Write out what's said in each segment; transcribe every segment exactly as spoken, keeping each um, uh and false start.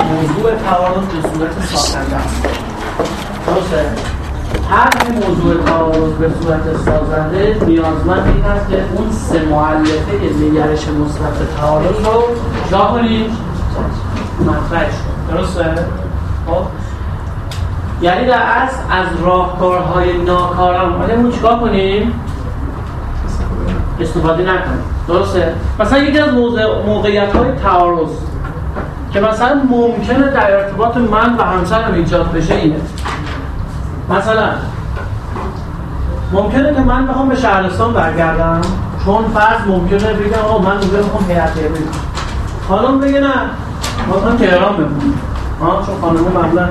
موضوع تعارض به صورت سازنده است. درسته؟ هر موضوع تعارض به صورت سازنده نیازمند این است که اون سه مؤلفه نگرش مثبت تعارض رو جا کنیم مطرحش کنیم. درسته؟ خب یعنی در اصل از راهکارهای ناکارآمدمون چیکار کنیم؟ استفاده نکنیم. درسته؟ مثلا یکی از موقعیت‌های تعارض که مثلا ممکنه در ارتباط من و همسرم ایجاد بشه اینه. مثلا ممکنه که من بخوام به شهرستان برگردم، چون فرض ممکنه بگم آقا من اونجا میخوام هیئت علمی کنم. خانم بگه نه ما میخوام تهران بمونیم. ها چون خانم‌ها معمولاً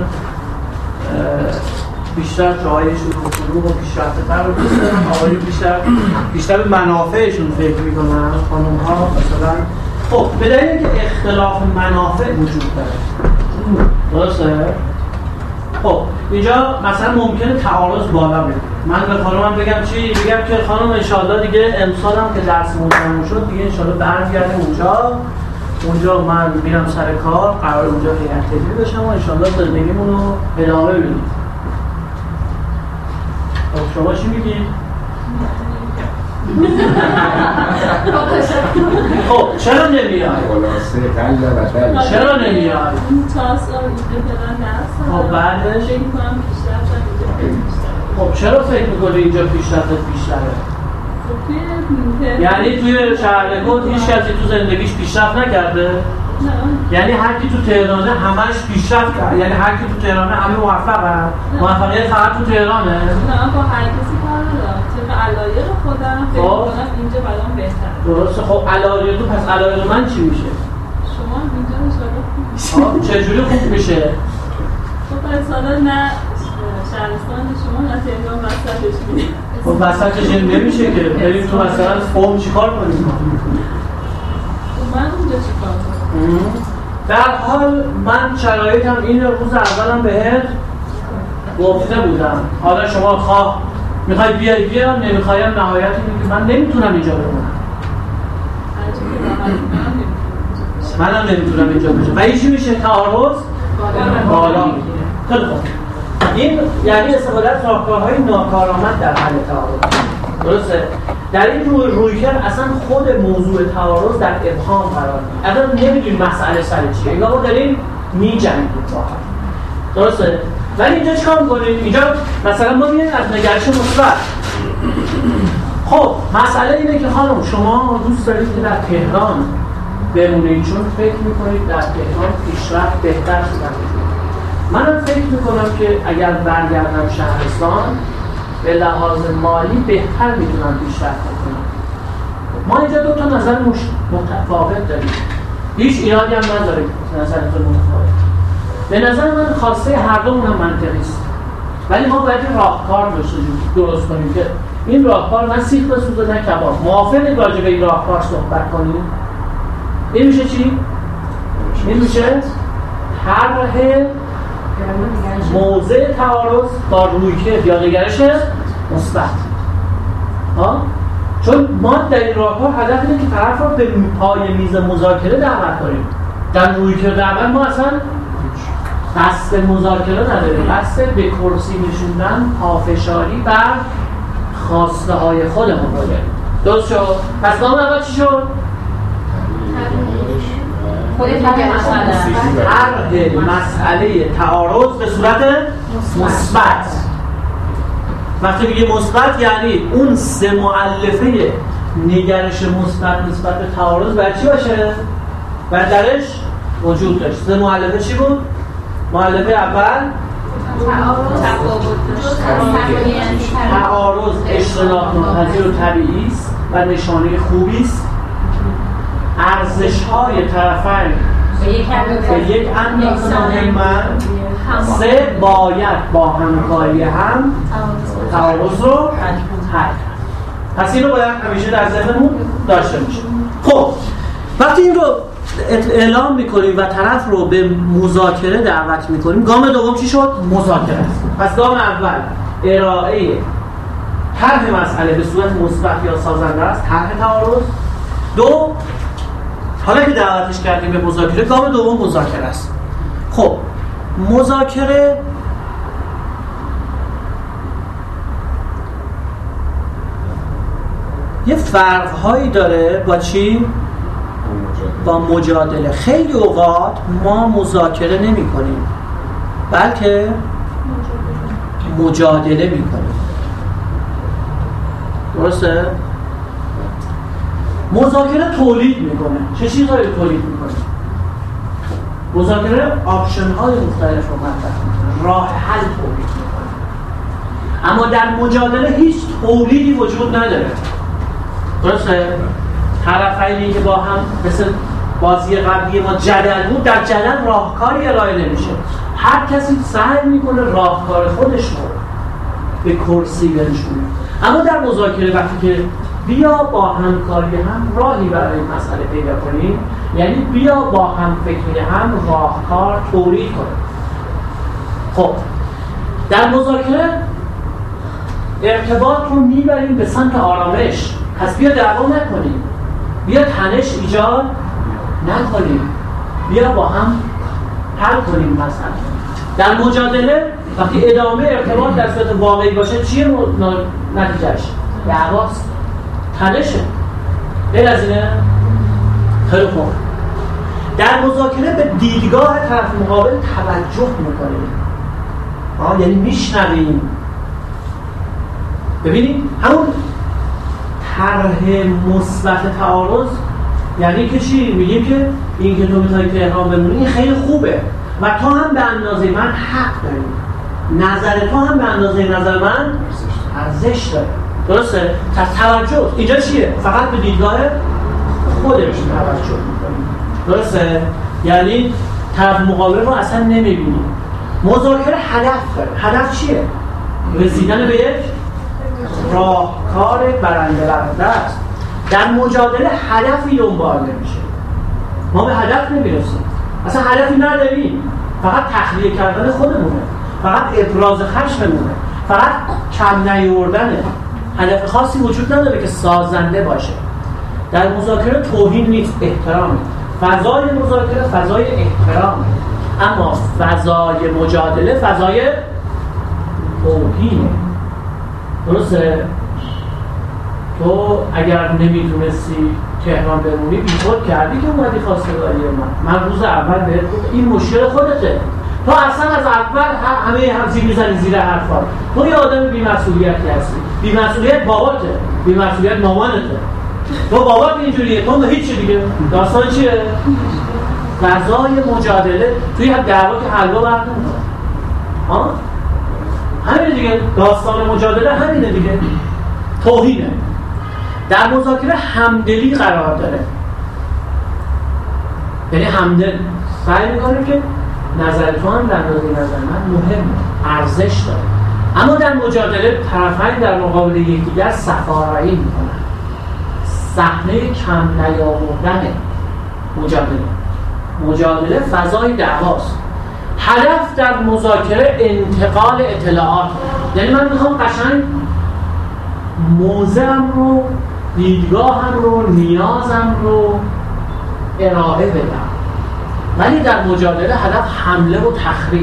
بیشتر جایشون رو فروغ و پیشرفته‌تر رو دوست دارن، آقایون بیشتر بیشتر به منافعشون فکر میکنن، خانم‌ها مثلا خب به دلیل اینکه اختلاف منافع وجود داره. درسته؟ خب اینجا مثلا ممکنه تعارض بالا بیاد. من به خانمم بگم چی؟ بگم که خانم ان شاءالله دیگه امسال هم که درسمون تموم شد دیگه ان شاءالله برمیگردیم اونجا. اونجا من میرم سر کار، قرار اونجا هیئت علمی بشم و ان شاءالله زندگیمون رو ادامه بدیم. خب شما چی میگی؟ خب چرا نمیای؟ چرا نمیای؟ خب بعدش خب چرا فکر میکنی اینجا پیشرفتت بیشتره؟ یعنی توی شهرکوت هیچ کسی تو زندگیش پیشرفت نکرده؟ نه. یعنی هر کی تو تهرانه همش پیشرفت کرد؟ یعنی هر کی تو تهرانه همه موفقه؟ موفقیت فقط تو تهرانه؟ نه با هر کسی کار ندارم. طبق علایق خودم فکر می‌کنم اینجا برام بهتره. درسته. خب علایق تو پس علایق من چی میشه؟ شما اینجا انشالله خوب میشه. چجوری خوب میشه؟ خب مثلا نه شهرستان شما نه تهران وسطش میشه. خب وسطش نمیشه که بریم تو مثلا فوم چیکار کنیم؟ من اونجا چیکار کنم؟ در حال من شرایطم این روز اولم بهت گفته بودم. حالا شما خواه میخوای بیای بیا، نمیخوایم نهایت اینه که من نمیتونم اینجا بمونم. منم نمیتونم اینجا باشم. و این چی میشه؟ تعارض بالا میگیره. خیلی خوب. این یعنی استفاده از راهکارهای ناکارآمد در حل تعارض. درسته؟ در این روی رویکرد اصلا خود موضوع تعارض در ابهام قرار میگیره. اصلا نمیدونیم مسئله سر چیه. انگار ما داریم میجنگیم با هم. درسته؟ ولی اینجا چیکار می‌کنیم؟ اینجا مثلا ما میایم از نگرش مثبت. خب مسئله اینه که خانم شما دوست دارید که در تهران بمونید چون فکر می‌کنید در تهران پیشرفت بهتر شده. منم فکر می‌کنم که اگر برگردم شهرستان به لحاظ مالی بهتر میتونم پیشرفت کنم. ما اینجا دو تا نظر متفاوت داریم. هیچ ایرادی هم نداره نظرتون متفاوت. به نظر من خواسته هر دومون هم منطقی است. ولی ما باید راهکار درست کنیم که این راهکار نه سیخ بسوزه نه کباب. موافقید راجع به این راهکار صحبت کنیم؟ این میشه چی؟ این میشه طرح موضع تعارض با رویکرد یا نگرش مثبت. ها؟ چون ما در این راهکار هدف اینه که طرف رو به پای میز مذاکره دعوت کنیم. در رویکرد اول ما اصلا قصد مذاکره نداریم، قصد به کرسی نشوندن، پافشاری بر خواسته های خودمون رو داریم. درست شد؟ پس نام اول چی شد؟ طرح مسئله تعارض به صورت مثبت. وقتی میگه مثبت یعنی اون سه مؤلفه نگرش مثبت نسبت به تعارض باید چی باشه؟ باید درش وجود داشت. سه مؤلفه چی بود؟ مؤلفه اول تعارض اجتناب ناپذیر و طبیعی است و نشانه خوبی است. ارزش‌های طرفین به یک اندازه مهمند. سه باید با همکاری هم تعارض رو حل کنند. پس این رو باید همیشه در ذهنمون داشته باشیم. خب وقتی این رو اعلام میکنیم و طرف رو به مذاکره دعوت میکنیم، گام دوم چی شد؟ مذاکره است. پس گام اول ارائه طرح مسئله به صورت مثبت یا سازنده است، طرح تعارض. دو، حالا که دعوتش کردیم به مذاکره، گام دوم مذاکره است. خب مذاکره یه فرق‌هایی داره با چی؟ با مجادله. خیلی اوقات ما مذاکره نمی کنیم بلکه مجادله می کنیم. درسته؟ مذاکره تولید میکنه. چه چیزهایی تولید میکنه؟ مذاکره آپشن های مختلف رو مطرح میکنه، راه حل تولید میکنه. اما در مجادله هیچ تولیدی وجود نداره. درسته؟ طرفینی که با هم مثل بازی قبلی ما جدل بود، در جدل راهکاری ارائه نمیشه. هر کسی سعی میکنه راهکار خودش رو به کرسی برسونه. اما در مذاکره وقتی که بیا با همکاری هم راهی برای این مسئله پیدا کنیم، یعنی بیا با هم فکری هم راهکار تولید کنیم. خب در مذاکره ارتباط رو میبریم به سمت آرامش. پس بیا دعوا نکنیم، بیا تنش ایجاد نکنیم، بیا با هم حل کنیم مسئله. در مجادله وقتی ادامه ارتباط در صورت واقعی باشه چیه نتیجهش؟ دعواست، تنشه. غیر از اینه؟ خیلی خوب. در مذاکره به دیدگاه طرف مقابل توجه میکنیم، آه یعنی میشنویم. ببینید همون طرح مثبت تعارض یعنی که چی؟ میگیم که این که تو میتونی تهران بمونی خیلی خوبه و تو هم به اندازه من حق داری، نظر تو هم به اندازه نظر من ارزش داره. درسته؟ توجه اینجا چیه؟ فقط به دیدگاه خودش توجه میکنیم. درسته؟ یعنی طرف مقابل رو اصلا نمیبینیم. مذاکره هدف داره. هدف چیه؟ رسیدن به یک راهکار برنده برنده است. در مجادله هدفی دنبال نمیشه. ما به هدف نمیرسیم. اصلا هدفی نداریم. فقط تخلیه کردن خودمونه. فقط ابراز خشممونه. فقط کم نیاوردنه. هدف خاصی وجود نداره که سازنده باشه. در مذاکره توهین نیست، احترامه. فضای مذاکره فضای احترامه. اما فضای مجادله فضای توهینه. درسته؟ تو اگر نمیتونستی تهران بمونی بیخود کردی که اومدی خواستگاری من. من روز اول بهت گفتم این مشکل خودته. تو اصلا از اول همه همزی میزنی زیر حرفا. تو یه آدم بی‌مسئولیتی هستی. بی‌مسئولیت باباته، بی‌مسئولیت مامانته. تو بابات اینجوریه، تو هیچ دیگه. داستان چیه؟ فضای مجادله توی هم دعوا که حلوا برد نمی‌کنه. ها؟ همین دیگه. داستان مجادله همینه دیگه. توهینه. در مذاکره همدلی قرار داره. یعنی همدل سعی می‌کنه که نظر تو هم در اندازه نظر من مهم، ارزش داره. اما در مجادله طرفین در مقابل یکدیگر صفارایی میکنن. صحنه کم نیاوردن مجادله. مجادله فضای دعواست. هدف در مذاکره انتقال اطلاعات. یعنی من میخوام قشنگ موضعم رو، دیدگاهم رو، نیازم رو ارائه بدم. ولی در مجادله هدف حمله و تخریب.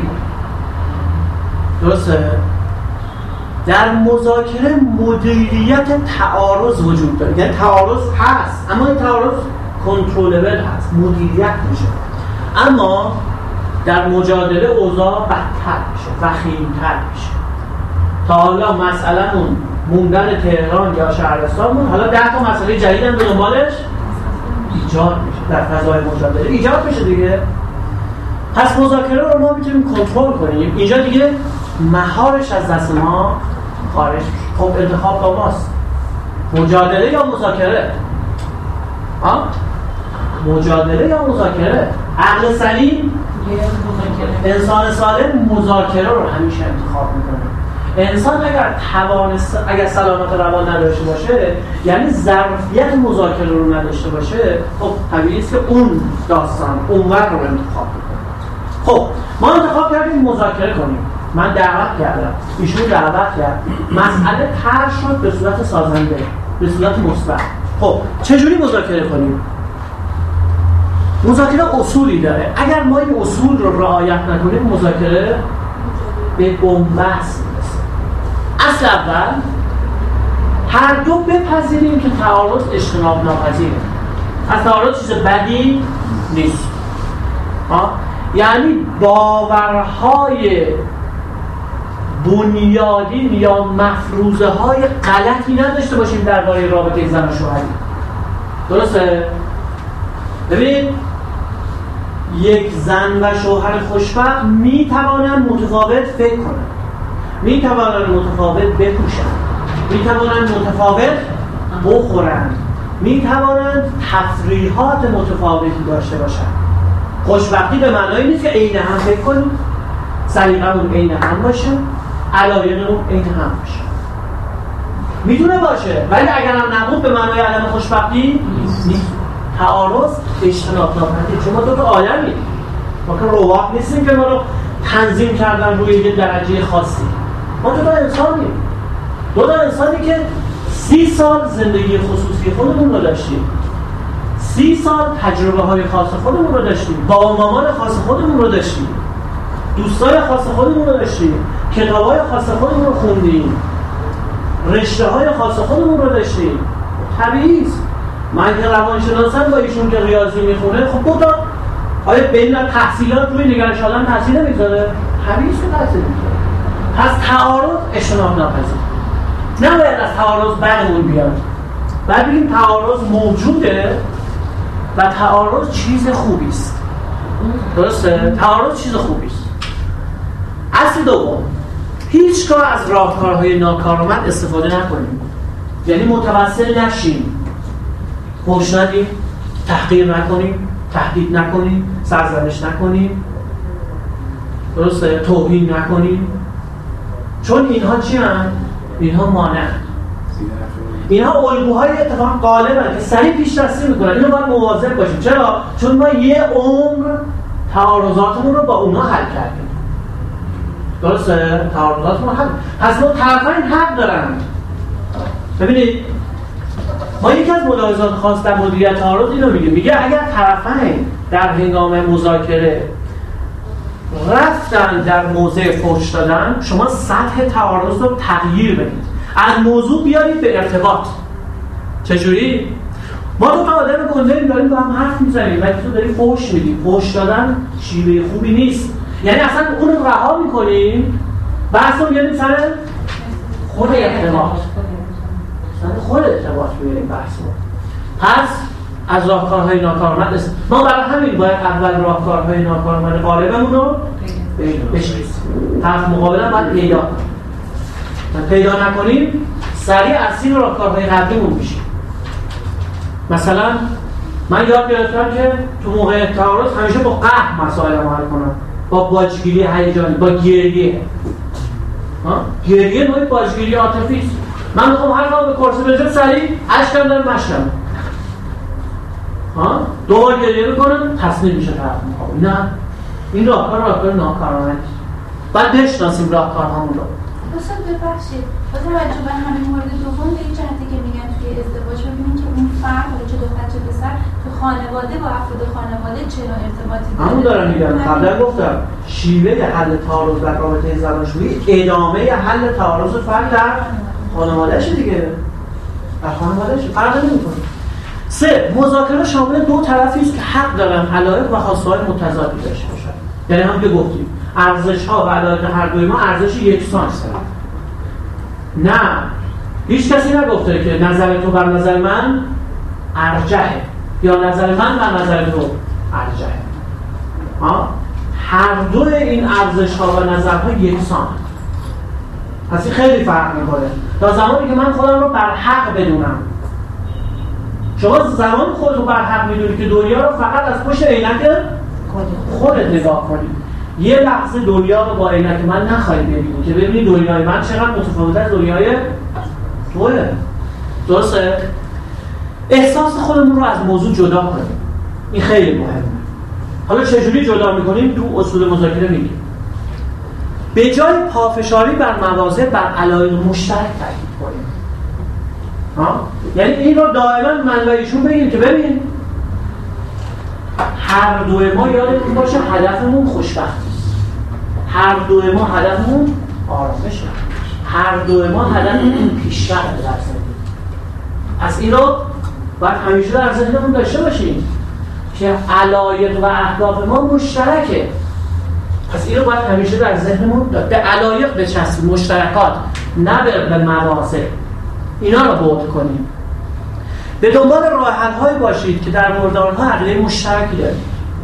درسته؟ در مذاکره مدیریت تعارض وجود داره. یعنی تعارض هست اما این تعارض کنترلبل هست، مدیریت میشه. اما در مجادله اوضاع بدتر میشه، وخیم‌تر میشه. تا حالا مسئله‌مون موندن تهران یا شهرستانمون، حالا ده تا مسئله جدید هم به دنبالش ایجاد میشه. در فضای مجادله ایجاد میشه دیگه. پس مذاکره رو ما میتونیم کنترل کنیم. اینجا دیگه مهارش از دست ما خارج میشه. خب انتخاب با ماست. مجادله یا مذاکره؟ ها؟ مجادله یا مذاکره؟ عقل سلیم انسان سالم مذاکره رو همیشه انتخاب میکنه. انسان اگر توانست اگر سلامت روان نداشته باشه، یعنی ظرفیت مذاکره رو نداشته باشه، خب طبیعیه که اون داستان اونور رو انتخاب میکنه. خب ما انتخاب کردیم مذاکره کنیم. من دعوت کردم، ایشون دعوت کرد، مسئله طرح شد به صورت سازنده، به صورت مثبت. خب چجوری مذاکره کنیم؟ مذاکره اصولی داره. اگر ما این اصول رو رعایت نکنیم مذاکره به بنبست میرسه. اصل اول هر دو بپذیریم که تعارض اجتناب ناپذیره. از تعارض چیز بدی نیست. ها؟ یعنی باورهای بنیادین یا مفروضه های غلطی نداشته باشیم درباره رابطه زن و شوهری. درسته؟ ببینید یک زن و شوهر خوشبخت می توانند متفاوت فکر کنند، می توانند متفاوت بپوشند، می توانند متفاوت بخورند، می توانند تفریحات متفاوتی داشته باشند. خوشبختی به معنای نیست که عین هم فکر کنیم، سلیقه‌مون عین هم باشه، علایقمون عین هم باشه. میتونه باشه ولی اگر هم نبود به معنای عدم خوشبختی نیست. تعارض اجتناب ناپذیره. چون ما دو تا آدمی، ما که رواق نیستیم که ما رو تنظیم کردن روی یه درجه خاصی. ما دو تا انسانیم، دو تا انسانی که سی سال زندگی خصوصی خودمون رو داشتیم، سی سال تجربه های خاص خودمون رو داشتیم، بابا مامان خاص خودمون رو داشتیم، دوستای خاص خودمون رو داشتیم، کتابای خاص خودمون رو خوندیم، رشته های خاص خودمون رو داشتیم. طبیعیه. من که روانشناسم با ایشون که ریاضی میخونه، خب دو تا آیا بین تحصیلات روی نگرش آدم تاثیر نمیذاره؟ طبیعیه که تاثیر میذاره. پس تعارض اجتناب ناپذیر. نباید از تعارض بدمون بیاد. باید بگیم تعارض موجوده و تعارض چیز خوبی است. درسته؟ تعارض چیز خوبی است. اصل دوم، هیچگاه از راهکارهای ناکارآمد استفاده نکنیم. یعنی متوسل نشیم، فحش ندیم، تحقیر نکنیم، تهدید نکنیم، سرزنش نکنیم، درسته؟ توهین نکنیم. چون اینها چی هستند؟ اینها مانع. اینها الگوهای اتفاق غالبن که سریع پیش دستی میکنن. اینو باید مواظب باشیم. چرا؟ چون ما یه عمر تعارضاتمون رو با اونها حل کردیم. درسته؟ تعارضاتمون حل. پس ما طرفین حق دارن. ببینید ما یکی از ملاحظات خاص در مدیریت تعارض اینو میگه، میگه اگر طرفین در هنگام مذاکره رفتن در موضع فحش دادن، شما سطح تعارض رو تغییر بدید، از موضوع بیارید به ارتباط. چجوری؟ ما دو تا آدم گنده‌ایم داریم با هم حرف میزنیم ولی تو داری فحش میدی. فحش دادن شیوه خوبی نیست. یعنی اصلا اون رو رها میکنیم، بحث رو میاریم سر خود ارتباط، سر خود ارتباط میاریم بحث رو. پس از راهکارهای ناکارآمد است. ما برای همین باید اول راهکارهای ناکارآمد غالبمون رو بشناسیم. طرف مقابلم باید پیدا کنیم. پیدا نکنیم سریع اسیر راهکارهای قبلیمون میشیم. مثلا من یاد گرفتم که تو موقع تعارض همیشه با قهر مسائل رو حل کنم، با باجگیری هیجانی، با گریه. ها؟ گریه نوعی باجگیری عاطفی است. من میخوام هر کار به کرسی بنشم سریع اشکم دارم مشکم. ها؟ دوبار گریه میکنم تصمیم میشه طرف مقابل. نه، این راهکار راهکار ناکارآمد است. باید بشناسیم راهکارهامون رو. دوستان ببخشید، با توجه به همین مورد دوم به این جهتی که میگن توی ازدواج ببینید که اون فرد حالا چه دختر چه پسر تو خانواده با افراد خانواده چه نوع ارتباطی داره. همون دارم میگم، قبلا گفتم شیوه حل تعارض در رابطه زناشویی ادامه حل تعارض فرد در خانواده‌اش دیگه. در خانواده‌اش فرق نمی‌کنه. سه، مذاکره شامل دو طرفی است که حق دارن علایق و خواسته‌های متضادی داشته باشن. یعنی هم که گفتیم ارزش‌ها و علایق هر دوی ما ارزش یکسان است. نه، هیچ کسی نگفته که نظر تو بر نظر من ارجحه یا نظر من بر نظر تو ارجحه. ها؟ هر دو این ارزش‌ها و نظرها یکسان. پس این خیلی فرق می‌کنه. تا زمانی که من خودم رو بر حق بدونم. شما زمان خودت رو بر حق می‌دونی که دنیا رو فقط از پشت عینک خودت نگاه کنی. یه لحظه دنیا رو با عینک من نخواهی ببینی که ببینی دنیای من چقدر متفاوته از دنیای توه. درسته؟ احساس خودمون رو از موضوع جدا کنیم. این خیلی مهمه. حالا چجوری جدا می‌کنیم؟ تو اصول مذاکره میگیم. به جای پافشاری بر مواضع بر علایق مشترک تاکید کنیم. ها؟ یعنی این رو دائما من و ایشون بگیم که ببین هر دو ما یادتون باشه هدفمون خوشبختی، هر دو ما هدفمون آرامشه، هر دو ما هدفمون پیشرفت در زندگی. پس این رو باید همیشه در ذهنمون داشته باشیم که علایق و اهداف ما مشترکه. پس این رو باید همیشه در ذهنمون به علایق بچسبیم، مشترکات، نه به مواسط. اینا رو بعد کنیم. به دنبال راه حل‌هایی باشید که در مورد آنها عقیده مشترکی دارید.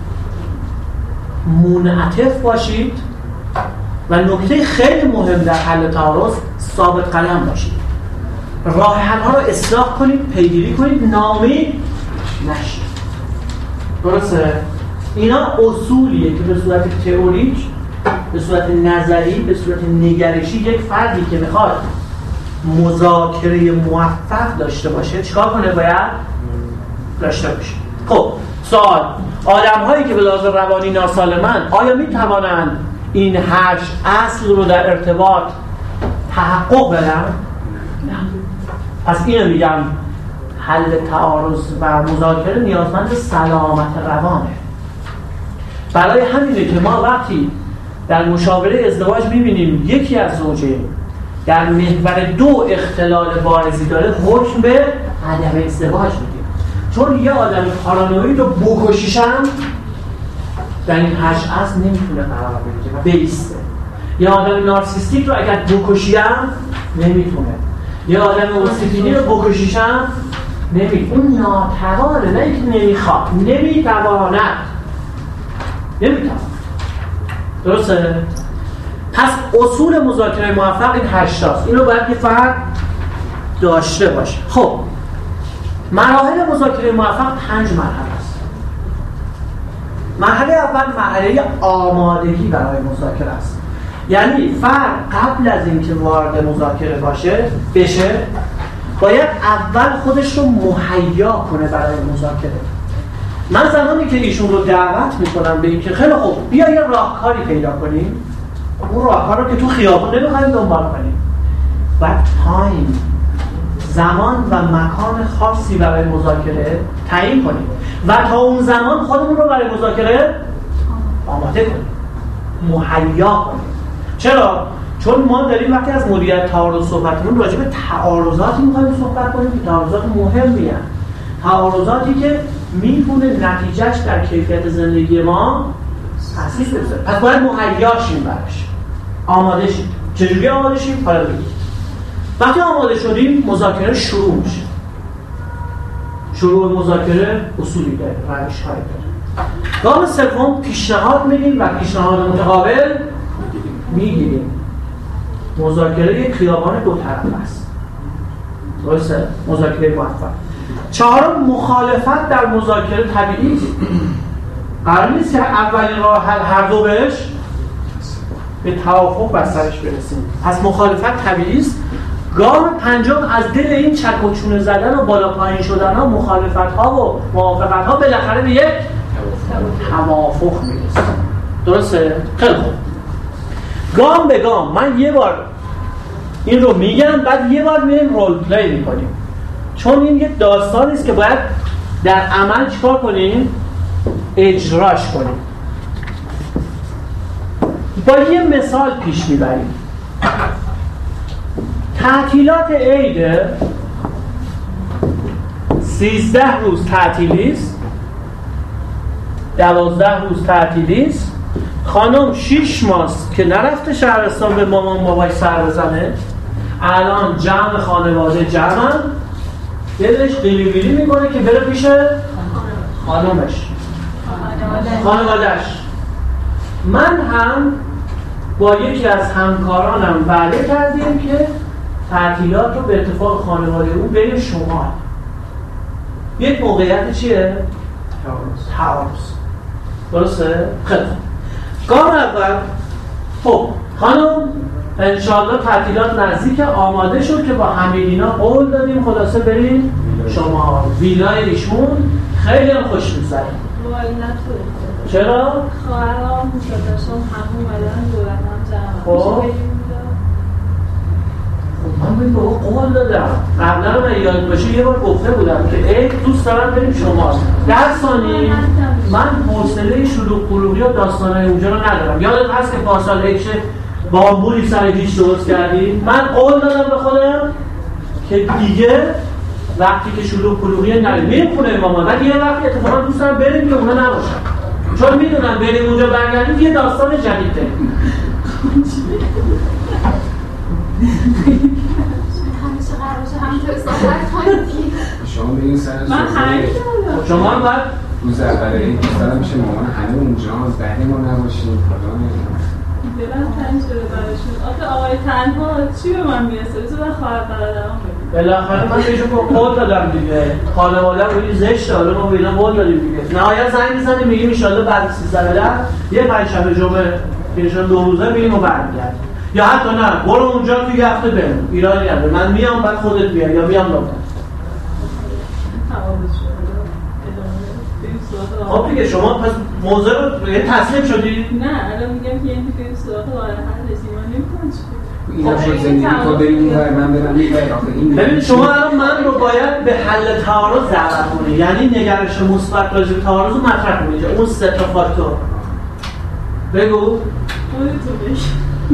منعطف باشید و نکته خیلی مهم در حل تعارض ثابت قدم باشید. راه حل‌ها رو اصلاح کنید، پیگیری کنید، ناامید نشید. درسته؟ اینا اصولیه که به صورت تئوریک، به صورت نظری، به صورت نگرشی یک فردی که میخواد مذاکره موفق داشته باشه چیکار کنه؟ باید داشته باشه. خب سوال، آدم هایی که به لحاظ روانی ناسالمن آیا میتوانند این هشت اصل رو در ارتباط تحقق بدن؟ نه. پس اینو میگم حل تعارض و مذاکره نیازمند سلامت روانه. برای همینه که ما وقتی در مشاوره ازدواج میبینیم یکی از زوجین در محور دو اختلال بارزی داره، حکم به عدم ازدواج میدیم. چون یه آدم پارانوید رو بکشیشم در این هشت اصل نمیتونه قرار بگیره و بیسته. یه آدم نارسیستیک رو اگر بکشیم نمیتونه. یه آدم اوسیفیلی رو بکشیشم نمیتونه. اون ناتوانه، نه اینکه نمیخواد، نمیتواند نمیتواند. درسته؟ پس اصول مذاکره موفق این هشتاست. اینو باید که فرد داشته باشه. خب مراحل مذاکره موفق پنج مرحله است. مرحله اول مرحله آمادگی برای مذاکره است. یعنی فرد قبل از اینکه وارد مذاکره باشه بشه باید اول خودش رو مهیا کنه برای مذاکره. من زمانی که ایشون رو دعوت میکنم به این که خیلی خوب بیا یه راهکاری پیدا کنیم، اون راهکار رو که تو خیابون نمیخوایم دنبال کنیم، باید تایم، زمان و مکان خاصی برای مذاکره تعیین کنیم و تا اون زمان خودمون رو برای مذاکره آماده کنیم، مهیا کنیم. چرا؟ چون ما داریم وقتی از مدیریت تعارض صحبتمون راجع به تعارضاتی می‌خوایم صحبت کنیم که تعارضات مهمی هستند. تعارضاتی که میتونه نتیجهش در کیفیت زندگی ما تاثیر بذاره. پس باید مهیا شیم براش. آماده شیم. چجوری آماده شیم؟ حالا بگید. وقتی آماده شدیم مذاکره شروع میشه. شروع مذاکره اصولی داره، روش‌هایی داره. گام سوم پیشنهاد میدیم و پیشنهاد متقابل میگیریم. مذاکره یک خیابان دو طرف است. درسته؟ مذاکره موفق. چهارم مخالفت در مذاکره طبیعی است. قرار نیست که اولین راه حل هر دو بهش به توافق بر سرش برسیم. پس مخالفت طبیعی است. گام پنجم از دل این چک و چونه زدن و بالا پایین شدن ها، مخالفت ها و موافقت ها بالاخره به یک توافق میرسه. درسته؟ خیلی خوب. گام به گام من یه بار این رو میگم، بعد یه بار میریم رول پلی میکنیم. چون این یه داستانی است که باید در عمل چیکار کنیم؟ اجراش کنیم. با یه مثال پیش میبریم. تعطیلات عید سیزده روز تعطیلی است، دوازده روز تعطیلی است. خانم شیش ماست که نرفته شهرستان به مامان بابای سر بزنه. الان جمع خانواده جمعن، دلش قیلی میکنه که بره پیش خانمش، خانوادهش. من هم با یکی از همکارانم وعده کردیم که تعطیلات رو به اتفاق خانواده اون بریم شمال. یک موقعیت چیه؟ تعارض. درسته؟ خیلی. گام اول، خب خانم انشاءالله تعطیلات نزدیک، آماده شد که با همه اینا قول دادیم خلاصه بریم شما. ویلای ایشون خیلی هم خوش می‌گذره. وای نطوره. چرا؟ خواهرام داداشم همون اومدن دور هم جمع. خب من به او قول دادم. قبلا من یاد باشه یه بار گفته بودم که ای دوست دارم بریم شما. ده ثانیه من حوصله شلوغ قلوبی و داستانای اونجا رو ندارم. یادت هست که پارسال یک بامبولی سر هیچ درست کردیم؟ من قول دادم به خودم که دیگه وقتی که شلوغ قلوبی نریم میریم خونه مامان، ولی یه وقتی اتفاقا دوست دارم بریم که اونا نباشن، چون میدونم بریم اونجا برگردیم یه داستان جدید داریم. همیشه قرار باشه همینطور صحبت کنید. شما بگین سر من هنگ دارم شما هم باید روز اول عید دوستان میشه مامان همه اونجا بعدی ما نباشیم خدا نمیدونم دلم تنگ شده براشون. آخه آقای تنها چی به من میرسه؟ بذار من خواهر برادرام بگیم. بالاخره من بهشون قول دادم دیگه، خانواده رو روی زشت حالا ما به اینا قول دادیم دیگه. نهایت زنگ میزنیم میگیم ان شاءالله بعد سیزده ده یه پنجشنبه جمعه که دو روزه میریم و برمیگردیم، یا حتی نه برو اونجا توی هفته بریم ایرانی نداره، من میام بعد خودت بیا یا میام لطفا. خب دیگه شما پس موضوع رو یه تسلیم شدی؟ نه الان میگم که این دیگه سراغ راه حل رسیم، من نمی‌تونم اینا شد زندگی تو بریم و من برم میگه آخه این ببین شما الان من رو باید به حل تعارض دعوت کنی، یعنی نگرش مثبت راجع به تعارض رو مطرح کنی، اون سه تا فاکتور بگو. خودتون بگی.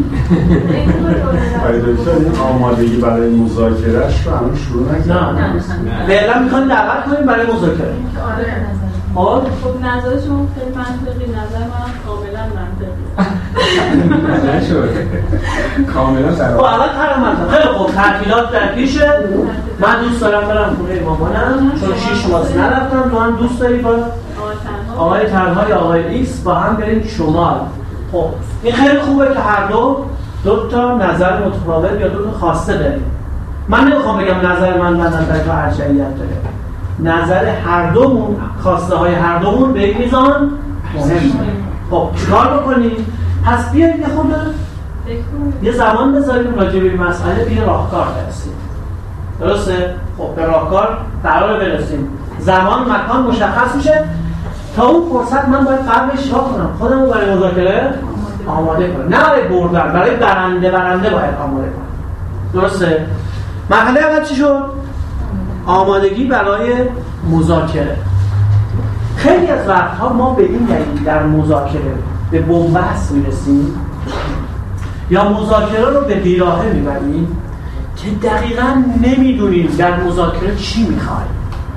آیا دکتر این آمادگی برای مذاکرهش رو همون شروع نکنیم؟ نه فعلا میخوایم دعوت کنیم برای مذاکره. خب خب نظر شما خیلی منطقی، نظر من کاملا منطقی. نشد کاملا خب درست. الان ترمت خیلی خوب تعطیلات در پیشه، من دوست دارم برم خونه مامانم چون شیش ماه نرفتم، تو هم دوست داری با آقای تنها یا آقای ایکس با هم بریم شمال. خب این خیلی خوبه که هر دو دو تا نظر متفاوت یا دو تا خواسته داریم. من نمیخوام بگم نظر من من نظر تو ارجحیت داره، نظر هر دومون، خواسته های هر دومون به یک میزان مهمه. خب چیکار بکنیم؟ پس بیایید یه خود یه زمان بذاریم راجع به این مسئله به راهکار برسیم. درسته؟ خب به راهکار قرار برسیم، زمان مکان مشخص میشه. تا اون فرصت من باید قبلش راه کنم، خودم رو برای مذاکره آماده کنم، نه برای بردن، برای برنده برنده باید آماده کنم. درسته؟ مرحله اول چی شد؟ آمادگی برای مذاکره. خیلی از وقتها ما به این دلیل در مذاکره به بن‌بست میرسیم یا مذاکره رو به بیراهه میبریم که دقیقاً نمیدونیم در مذاکره چی میخوایم،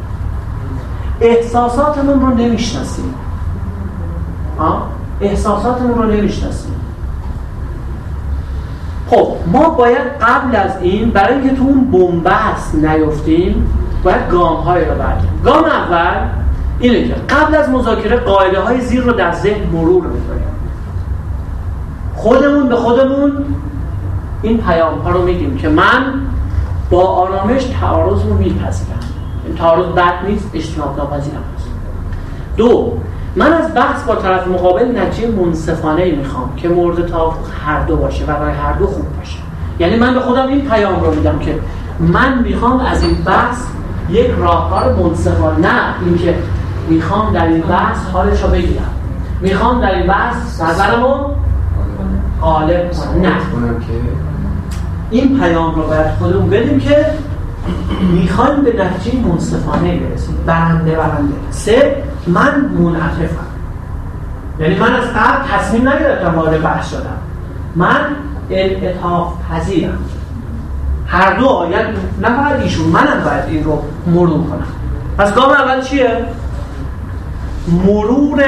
احساساتمون رو نمیشناسیم احساساتمون رو نمیشناسیم خب ما باید قبل از این برای اینکه تو اون بن‌بست نیفتیم باید گام‌های رو برداریم. گام اول اینه که قبل از مذاکره قاعده‌های زیر رو در ذهن مرور می‌کنیم، خودمون به خودمون این پیام‌ها رو میگیم که من با آرامش تعارض رو میپذیرم، این تعارض بد نیست، اجتناب ناپذیرم است. دو، من از بحث با طرف مقابل نتیجه منصفانه‌ای میخوام که مورد توافق هر دو باشه و برای هر دو خوب باشه. یعنی من به خودم این پیام رو میدم که من میخوام از این بحث یک راهکار منصفانه، نه اینکه میخوام در این بحث حالش رو بگیرم، میخوام در این بحث نظرمو غالب کنم. نه، این پیام رو باید خودمون بدیم که میخوایم به نتیجه منصفانه برسیم، برنده برنده. سه، من منعطفم، یعنی من از قبل تصمیم نگرفتم وارد بحث شدم، من انعطاف پذیرم. هر دو، یعنی نه فقط ایشون، منم باید این رو مرور کنم. پس گام اول چیه؟ مرور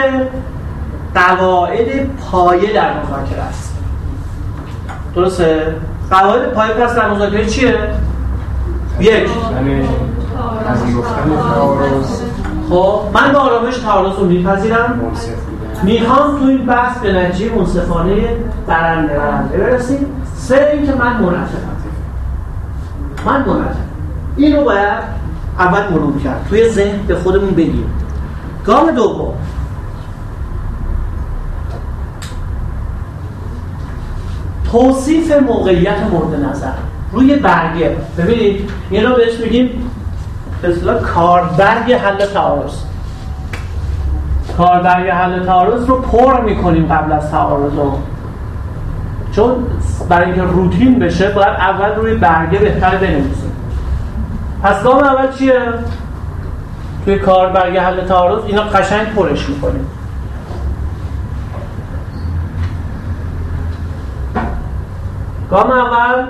قواعد پایه در مذاکره است. درسته؟ قواعد پایه پس در مذاکره چیه؟ یک، از گفتن تعارض. خب من با آرامش تعارض رو میپذیرم، میخوام تو این بحث به نتیجه منصفانه برنده برنده برسیم. سه، این که من منعطفم، من منعطفم. این رو باید اول مرور کرد، توی ذهن به خودمون بگیم. گام دوم، توصیف موقعیت مورد نظر روی برگه. ببینید این رو بهش میگیم به اصطلاح کاربرگ حل تعارض. کاربرگ حل تعارض رو پر میکنیم قبل از تعارض رو، چون برای اینکه روتین بشه باید اول روی برگه بهتر بنویسیم. پس گام اول چیه؟ توی کاربرگ حل تعارض اینا قشنگ پرش میکنیم. گام اول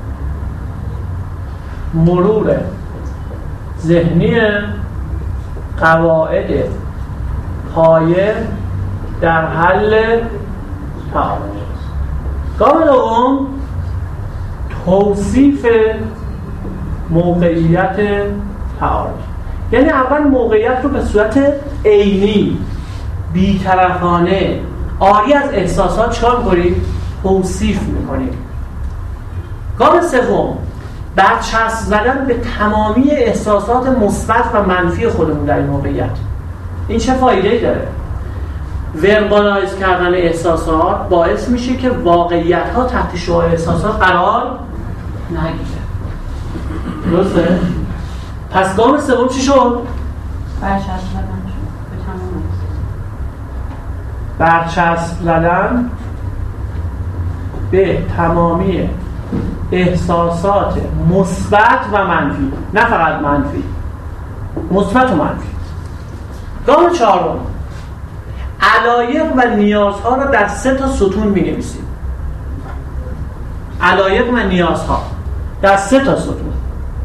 مرور ذهنی قواعد پایه در حل تعارض. گام دوم توصیف موقعیت تعارض. یعنی اول موقعیت رو به صورت عینی، بی‌طرفانه، عاری از احساسات چیکار می‌کنیم؟ توصیف می‌کنیم. گام سوم برچسب زدن به تمامی احساسات مثبت و منفی خودمون در این موقعیت. این چه فایده‌ای داره؟ وربالایز کردن احساسات باعث میشه که واقعیت‌ها تحت شعاع احساسات قرار نگیره. درسته؟ پس گام سوم چی شد؟ برچسب زدن شد به تمام برچسب زدن به تمامی احساسات مثبت و منفی، نه فقط منفی، مثبت و منفی. گام چهارم علایق و نیازها را در سه تا ستون می‌نویسیم. علایق و نیازها در سه تا ستون.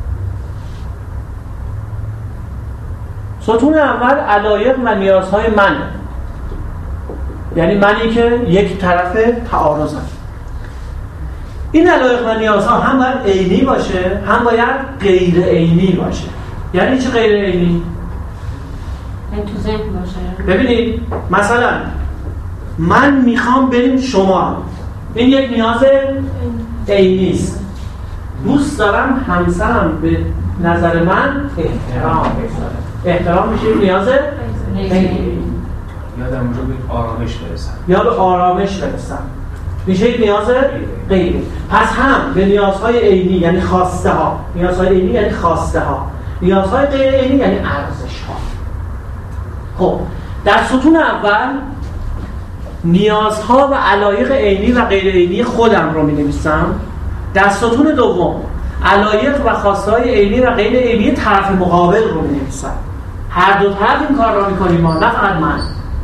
ستون اول علایق و نیازهای منه، یعنی منی که یک طرف تعارضم. این علایق و نیازها هم باید عینی باشه، هم باید غیر عینی باشه. یعنی چه غیر عینی؟ یعنی تو ذهن باشه. ببینید مثلا من میخوام بریم شما، این یک نیاز عینی است. دوست دارم همسرم به نظر من احترام بذاره. احترام میشه نیاز عینی. یا در اونجا به آرامش برسن، یا به آرامش برسن، میشه یک نیاز غیری. پس هم به نیازهای عینی یعنی خواسته ها، نیازهای عینی یعنی خواسته ها، نیازهای غیر عینی یعنی ارزش ها. خب در ستون اول نیازها و علایق عینی و غیر عینی خودم رو می‌نویسم. در ستون دوم علایق و خواسته‌های عینی و غیر عینی طرف مقابل رو می‌نویسم. هر دو طرف این کار رو می‌کنیم ما، نه فقط من.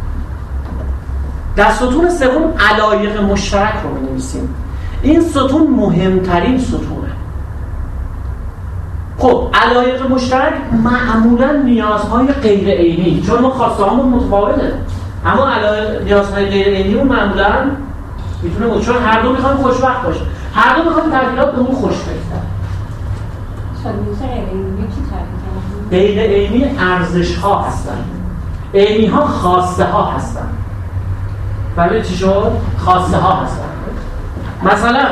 در ستون سوم علایق مشترک رو می‌نویسیم. این ستون مهمترین ستونه. خب علایق مشترک معمولاً نیازهای غیر عینی، چون ما خواسته‌هامون متفاوته، اما علایق نیازهای غیر عینی معمولاً میتونه بود، چون هر دو میخوان خوشبخت باشه، هر دو میخوان تغییرات به اون خوش بگذره. غیر عینی ارزش ها هستن، عینی ها خواسته ها هستن. بله چی شد؟ خواسته ها هستن. مثلا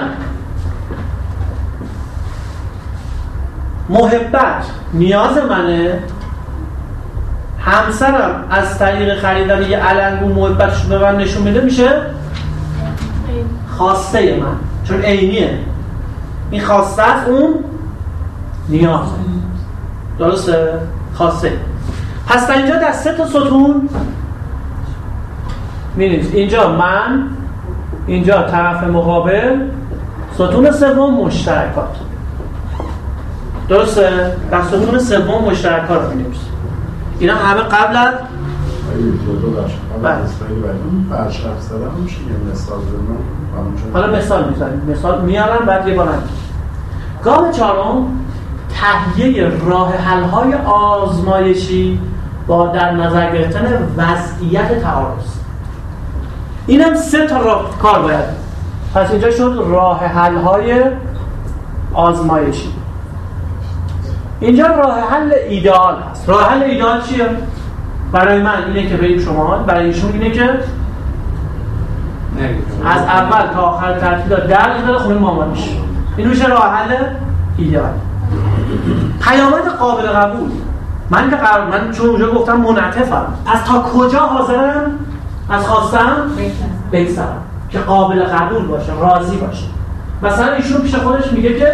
محبت نیاز منه، همسرم از طریق خریدن یه علنگو محبتش به من نشون میده، میشه خواسته من، چون عینیه. این خواسته است، اون نیازه. درسته؟ خواسته. پس تا اینجا در سه تا ستون می‌نویسیم. اینجا من، اینجا طرف مقابل، ستون سوم مشترکات. درسته؟ در ستون سوم مشترکات رو می‌نویسیم. اینا همه قبل از برچسب زدن میشه یه مثال بزنم. حالا مثال میزنیم، مثال میارم بعد یه بار انجام. گام چهارم تهیه راه حل‌های آزمایشی با در نظر گرفتن وضعیت تعارض. اینم سه تا راه کار باید. پس اینجا شد راه حل‌های آزمایشی. اینجا راه حل ایدئال هست. راه حل ایدئال چیه؟ برای من اینه که بریم شما، برای ایشون اینه که از اول تا آخر تعطیلات در داره خونه مامان میشه. این میشه راه حل ایدئال. پیامد قابل قبول. من که قرار من چون اونجا گفتم منعطفم، از تا کجا حاضرم از خواستم بگذرم که قابل قبول باشه، راضی باشه. مثلا ایشون پیش خودش میگه که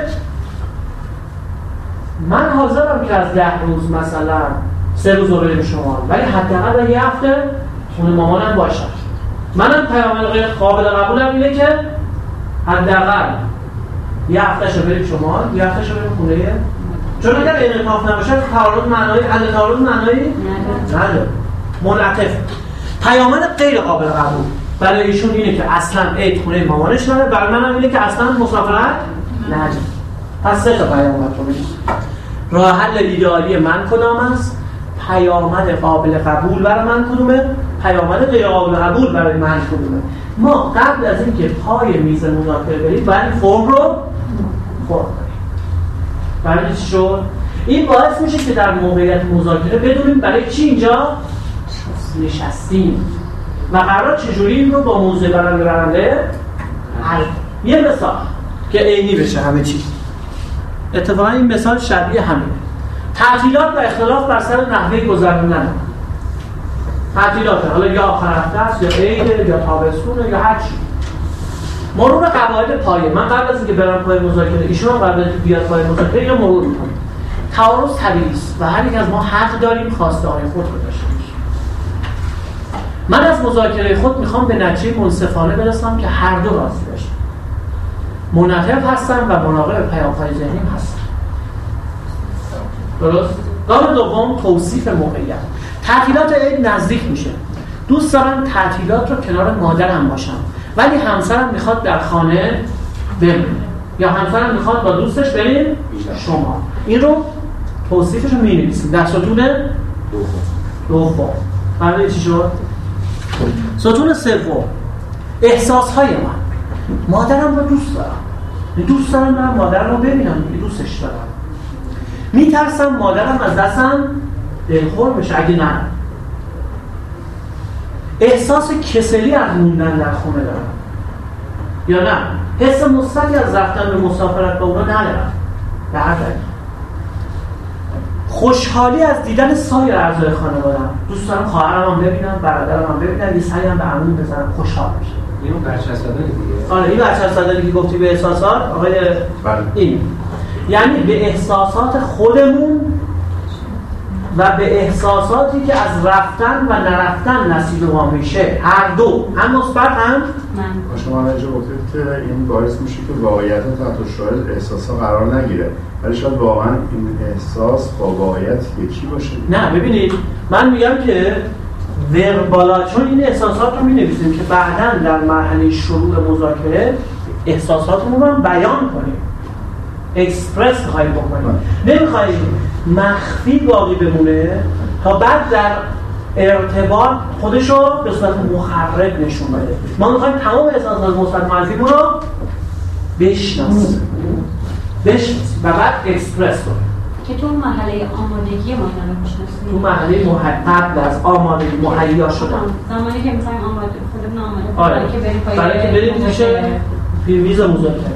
من حاضرم که از ده روز مثلا سه روز رو بریم شما، ولی حداقل یه هفته خونه مامانم باشه. منم پیامد قابل قبولم اینه که حداقل یه هفتهشو بریم شما، یه هفتهشو بریم خونه چون اگر انعطاف نباشه تعارض معنایی حل تعارض معنایی نداره. منعطف. پیامد غیر قابل قبول برای ایشون اینه که اصلا عید خونه مامانش نره، برای منم اینه که اصلا مسافرت نره. پس سه تا پیامد رو میگم. راه حل ایدئالی من کدام است؟ پیامد قابل قبول برای من کدومه؟ پیامد غیر قابل قبول برای من کدومه؟ ما قبل از اینکه پای میز مذاکره بریم باید این فرم رو فرم کنیم. برای چی شد؟ این باعث میشه که در موقعیت مذاکره بدونیم برای چی اینجا نشستیم و قرار چجوری این رو با موضوع برنده برنده حل. یه مثال که عینی بشه همه چیز. اتفاقا این مثال شبیه همینه. تعطیلات و اختلاف بر سر نحوه گذروندن. تعطیلات حالا یا آخر هفته است یا عید یا تابستونه یا هر چی. مرور قواعد پایه. من قبل از اینکه برم پای مذاکره ایشون قبل از اینکه بیاد پای مذاکره یا مرور می‌کنم. تعارض طبیعی است و هر یک از ما حق داریم خواسته های خود رو داشته باشیم. من از مذاکره خود میخوام به نتیجه منصفانه برسم که هر دو راضی باشیم. منعطف هستم و مراقب پیام‌های ذهنیم هستم. درست؟ گام دوم توصیف موقعیت. تعطیلات عید نزدیک میشه. دوست دارم تعطیلات رو کنار مادرم باشم ولی همسرم میخواد در خانه بمونه یا همسرم میخواد با دوستش بریم شما. این رو توصیفش رو می‌نویسیم در ستون دوم. برای چی شد؟ ستون سوم احساس‌های من. مادرم رو دوست دارم. دوست دارم من مادرم رو ببینم، دوستش دارم. میترسم مادرم از دستم دلخور بشه اگه نه. احساس کسلی از موندن در خونه دارم یا نه؟ حس مثبتی از رفتن به مسافرت با اونا ندارم. به هر دلیل. خوشحالی از دیدن سایر اعضای خانواده‌ام. دوست دارم خواهرم هم ببینم، برادرم هم ببینم، یه سری هم به عموم بزنم خوشحال بشه. اینو برچسب‌زدن دیگه. آره این برچسب‌زدنی که گفتی به احساسات آقای این. یعنی به احساسات خودمون و به احساساتی که از رفتن و نرفتن نصیب ما میشه، هر دو هم مثبت هم من شما اینجا گفتید که این باعث میشه که واقعیت تحت شعار احساسا قرار نگیره، ولی شاید واقعا این احساس با واقعیت یکی باشه. نه ببینید من میگم که وربالا، چون این احساسات رو می‌نویسیم که بعداً در مرحله شروع مذاکره احساساتمون رو بیان کنیم، اکسپرس خواهیم بکنیم. نمیخواهیم مخفی باقی بمونه تا بعد در ارتباط خودش رو به صورت مخرب نشون بده. ما میخوایم تمام احساسات مثبت منفیمون رو بشناسیم بشناسیم و بعد اکسپرس کنیم که تو مرحله آمادگی ما رو بشناسیم. تو مرحله قبل از آمادگی مهیا شدن، زمانی که میخوایم آماده خودمون آماده آره. برای که بریم پای برای که بریم میشه میز مذاکره.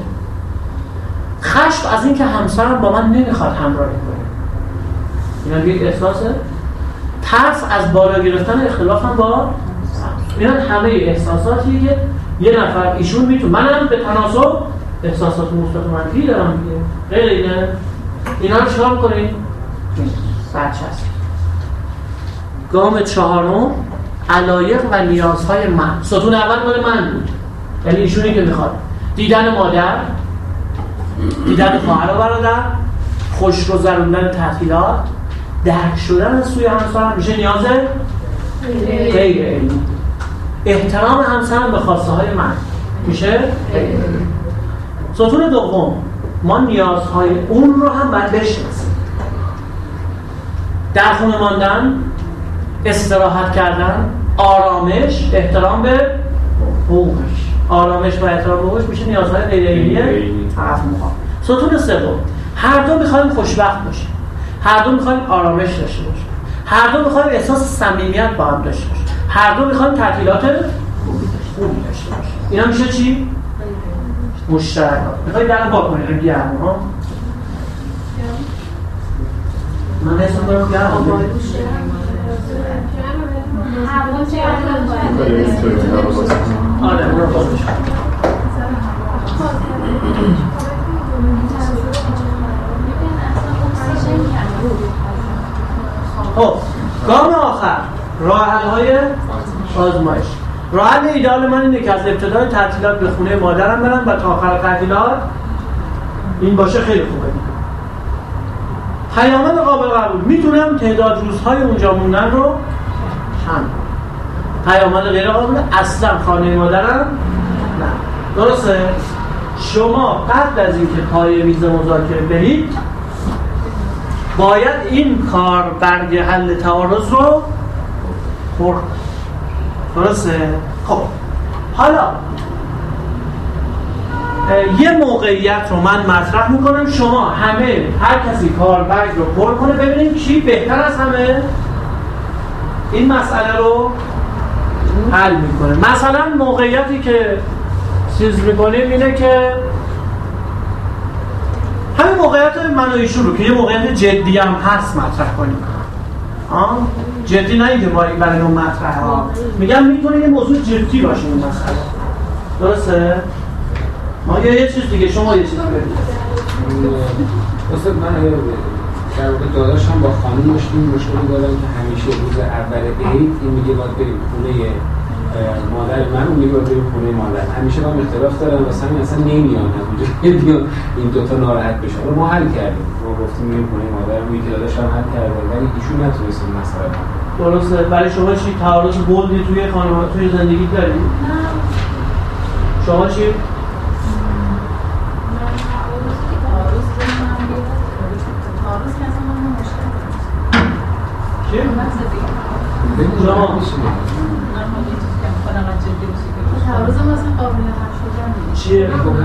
خشم از این که همسرم با من نمیخواد همراهی کنه، اینا یک احساسه. ترس از بالا گرفتن اختلافم با اینا همه احساساتیه که یه نفر ایشون میتونه، منم به تناسب احساسات مثبت و منفی دارم دیگه، غیر اینه. اینا رو چیکار کنیم؟ برچسب. گام چهارم علایق و نیازهای من. ستون اول مال من بود، یعنی ایشونی که میخواد دیدن مادر، دیدن خواهر و برادر، خوش گذروندن تعطیلات، درک شدن از سوی همسرم میشه نیاز غیر علمی. احترام همسرم به خواسته های من میشه غیر علمی. ستون دوم ما نیازهای اون رو هم باید بشناسیم. در خونه ماندن، استراحت کردن، آرامش، احترام به حقوقش. آرامش و احترام به حقوقش میشه نیازهای غیر علمی طرف مقابل. ستون سوم هر دو میخوایم خوشبخت باشیم، هر دو میخوایم آرامش داشته باشیم، هر دو میخوایم احساس صمیمیت با هم داشته باشیم، هر دو میخوایم تعطیلات خوبی داشته باشیم. اینا میشه چی؟ مشترکات. میخواید درم با کنید رو گرم ها؟ من حسن دارم گرم آره اون رو بازش خب گام آخر راه حل‌های آزمایش. راه حل ایدئال من اینه که از ابتدای تعطیلات به خونه مادرم برم و تا آخر تعطیلات این باشه، خیلی خوبه. پیامد قابل قبول میتونم تعداد روزهای اونجا موندن رو کم. پیامد غیر قابل اصلا خانه مادرم نه. درسته؟ شما قبل از اینکه پای میز مذاکره برید باید این کار برگ حل تعارض رو پر. درسته؟ خب حالا یه موقعیت رو من مطرح میکنم، شما همه هر کسی کاربرگ رو پر کنه ببینیم کی بهتر از همه این مسئله رو حل میکنه. مثلا موقعیتی که چیز میکنیم اینه که همین موقعیت من و ایشون رو که یه موقعیت جدی هم هست مطرح کنیم. آه؟ جدی نه اینکه برای اون مطرح ها میگم میتونه یه موضوع جدی باشه این مسئله. درسته؟ ما یه یه چیز دیگه، شما یه چیز بگید. استاد من در واقع داداشم با خانومش این مشکلی دارن که همیشه روز اول عید این میگه باید بریم خونه مادر من، اون میگه باید بریم خونه مادر. همیشه با هم اختلاف دارن واسه همین اصلا نمیان اونجا این دوتا ناراحت بشن. ما حل کردیم، ما گفتیم میریم خونه مادر، میگه داداشم حل کرده ولی ایشون نتونست این مسئله رو. درسته. ولی شما چی تعارض بولدی توی خانواده توی زندگی دارید؟ نه. شما چی؟ چی؟ شما تعارض مثلا قابل حل شدن چیه؟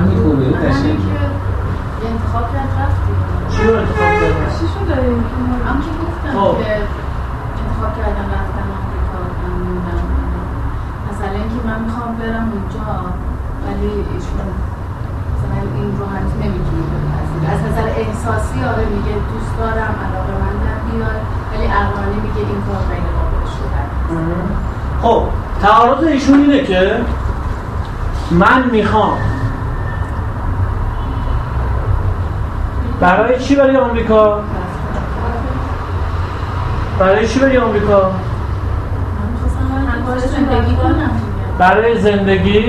انتخاب کرد رفتی. چی رو انتخاب کردن؟ چی شو داریم؟ هم که گفتم که انتخاب کردن رفتن آمریکا موندن. مثلا اینکه من میخوام برم اونجا ولی ایشون مثلا این رو هنوز نمیتونی بپذیره. از نظر احساسی آره میگه دوست دارم علاقه مندم بیاد ولی عقلانی میگه این کار غیر قابل شدن. خب تعارض ایشون اینه که من میخوام برای چی بری آمریکا؟ برای چی بری آمریکا؟ من زندگی کنم. برای زندگی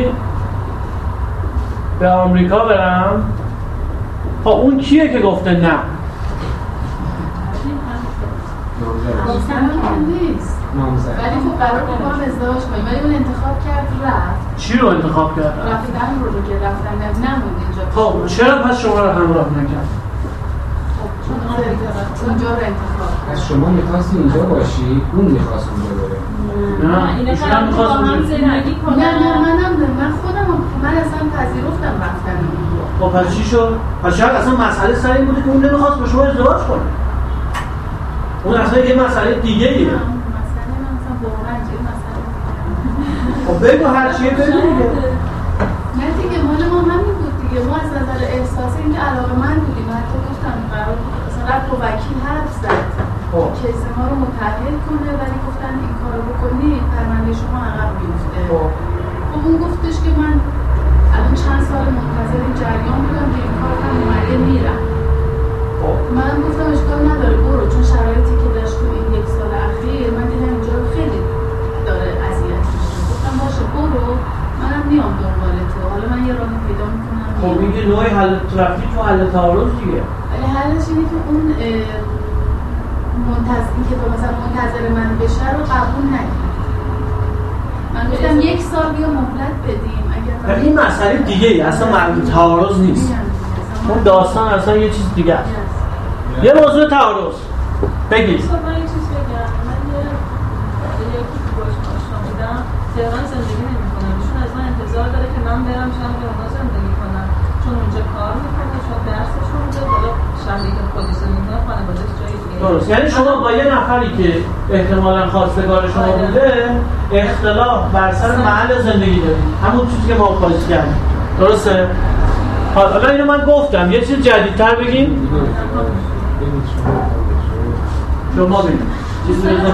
به آمریکا برم. خب اون کیه که گفته نه؟ نیست. ولی خب قرار بود با هم ازدواج کنیم ولی اون انتخاب کرد رفت. چی رو انتخاب کرد؟ رفتن رو رو که رفتن نموند اینجا. خب چرا پس شما رو همراه نکرد؟ خب چون اونجا رو انتخاب کرد. از شما میخواستی اینجا باشی، اون میخواست اونجا بره. نه اینه ایشون هم میخواست هم اونجا. زندگی کنم. نه نه منم من خودم من اصلا پذیرفتم رفتن اونجا. خب پس چی شد؟ پس شاید اصلا مسئله سر این بوده که اون نمیخواست با شما ازدواج کنه. اون اصلا یه مسئله دیگه ایه. مسئله من اصلا واقعا چه مسئله. خب بگو هر چیه بگو دیگه. نه دیگه مال ما همین بود دیگه. ما از نظر احساسی اینکه علاقه من بودیم حتی گفتم قرار بود اصلا رفت با وکیل حرف زد کیس ما رو متحل کنه ولی گفتن این کارو بکنی پرونده شما عقب میفته. خب اون گفتش که من الان چند سال منتظر این جریان بودم که این کار هم اومده میرم. من گفتم اشکال نداره برو، چون شرایطی که داشت تو این یک سال اخیر من دیدم اینجا خیلی داره اذیت میشه. گفتم باشه برو منم میام دنبال تو، حالا من یه راهی پیدا میکنم. خب میگه نوع حل ترافیک تو حل تعارض دیگه. ولی حلش اینه که اون منتظری که مثلا منتظر من بشه رو قبول نکرد. من گفتم یک سال بیا مهلت بدیم اگر این مسئله دیگه ای اصلا مربوط تعارض نیست. اون داستان اصلا یه چیز دیگه است. یه موضوع تعارض بگید. خب من یه چیز بگم. من یه یکی که باش آشنا بودم تهران زندگی نمی‌کنه. ایشون از من انتظار داره که من برم شهر اونا زندگی کنم چون اونجا کار می‌کنه، چون درسش اونجا، حالا شهری که خودش می‌کنه خانواده‌اش جای دیگه. درست. یعنی شما با یه نفری که احتمالاً خواستگار شما بوده اختلاف بر سر محل زندگی دارید. همون چیزی که ما خواهش کردیم. درسته؟ حالا اینو من گفتم یه چیز جدیدتر بگیم. شما بگید. چیزی رو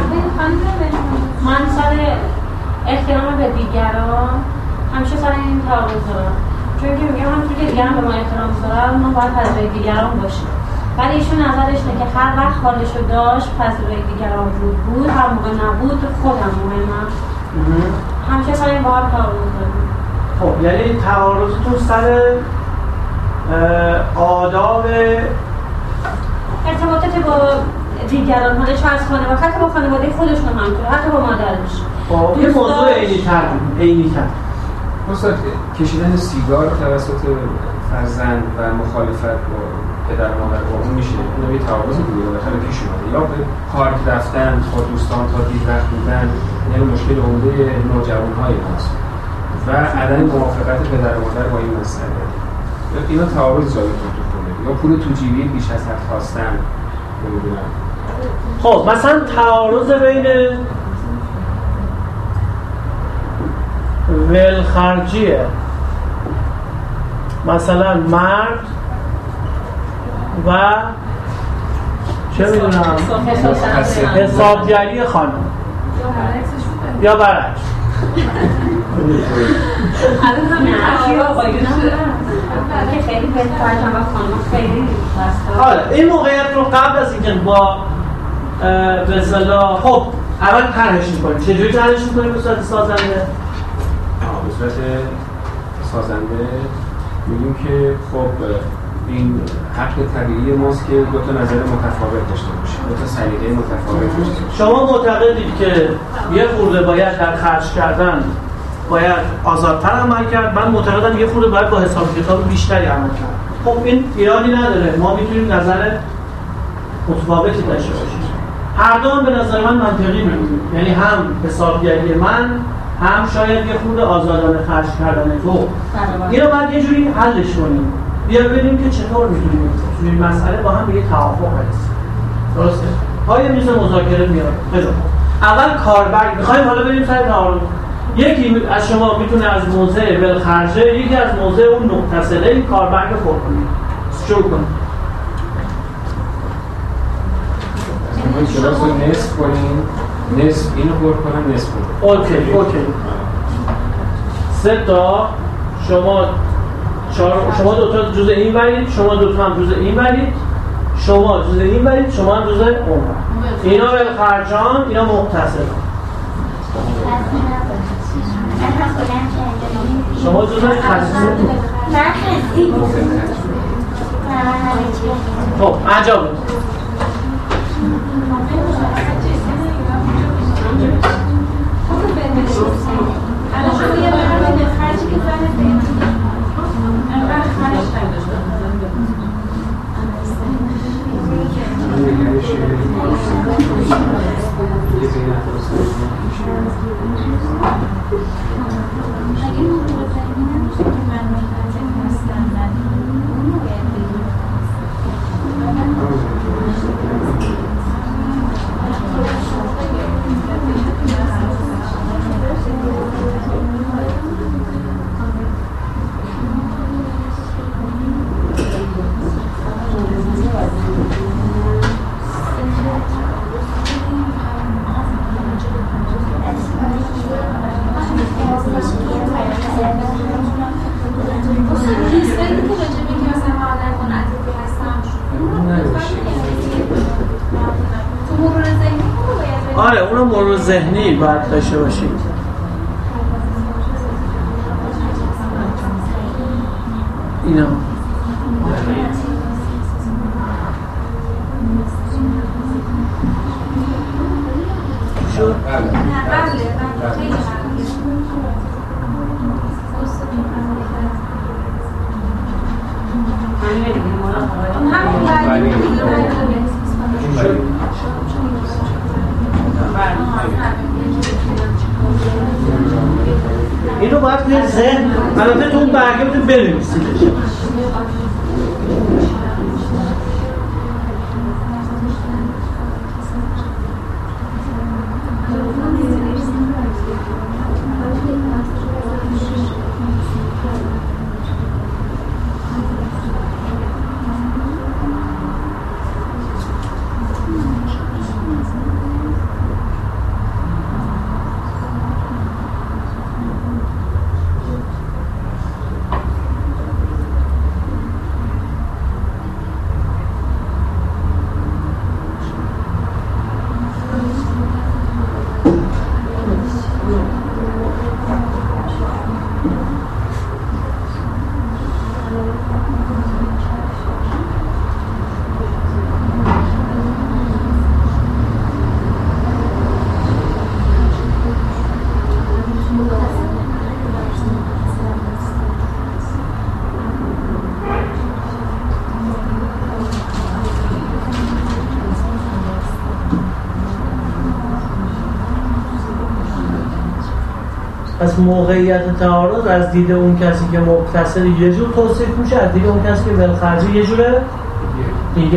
من سر احترام به دیگران همیشه سر این تعارض دارم، چون که میگم همونطور که دیگران به ما احترام دارن ما باید پذیرای دیگران باشیم. ولی ایشون نظرش اینه که هر وقت حالشو داشت پذیرای دیگران بود بود هر موقع نبود خودم مهمم. همیشه سر این باید تعارض داریم. خب یعنی تعارضتون سر آداب ارتباطات با دیگران، حالا چه از خانواده، حتی با خانواده خودشون همینطور، حتی با مادرش. خب این موضوع عینی‌تر عینی‌تر مثلا کشیدن سیگار توسط فرزند و مخالفت با پدر و مادر با اون میشه، اون یه تعارض دیگه بالاخره پیش اومده، یا به پارک رفتن با دوستان تا دیر وقت بودن، یعنی مشکل عمده نوجوان‌های ماست و عدم موافقت پدر و مادر با این مسئله. اینا تعارض ایجاد می‌کنه، یا پول تو جیبی بیش از حد خواستن، نمی‌دونم. خب مثلا تعارض بین ولخرجیه مثلا مرد و چه میدونم حسابگری خانم یا برعکس. الان همین که خیلی بهتر با خانم خیلی حالا این موقعیت رو قبل از اینکه با به اصطلاح خب اول طرحش می‌کنیم. چجوری طرحش می‌کنیم به صورت سازنده؟ به صورت سازنده میگیم که خب این حق طبیعی ماست که دو تا نظر متفاوت داشته باشه، دو تا سلیقه متفاوت داشته باشه. شما معتقدید که یه خورده باید در خرج کردن باید آزادتر عمل کرد، من معتقدم یه خورده باید با حساب کتاب بیشتری عمل کرد. خب این ایرادی نداره، ما میتونیم نظر متفاوتی داشته باشیم. هر دو هم به نظر من منطقی می‌بینیم، یعنی هم حسابگری من هم شاید یه خورده آزادانه خرج کردن تو. اینو باید یه جوری حلش کنیم. بیا ببینیم که چطور میتونیم توی این مسئله با هم به یه توافق برسیم. درسته؟ آیا میز مذاکره میاد؟ خیلی خوب. اول کاربر می‌خوایم حالا بریم سر تعارض. یکی از شما میتونه از موضع ولخرجه، یکی از موضع اون متصله این کاربر رو پر کنید. شروع کنید. ما کلاس رو نصف کنیم، نصف اینو پر کنم، نصف کنم. اوکی اوکی. سه تا شما چهار شما دو تا جزء این برید، شما دو تا هم جزء این برید، شما جزء این برید، شما هم جزء اون برید. اینا ولخرجان، اینا متصلن. شما جزء خصیصی. خب انجام بدید. آره اونو مرور ذهنی باید داشته باشید. اینا شد؟ اینو باید توی ذهن البته تو اون برگه بتون بنویسیدش. پس موقعیت تعارض از دید اون کسی که متصل یه جور توصیف میشه، از دید اون کسی که ولخرجی یه جوره دیگه.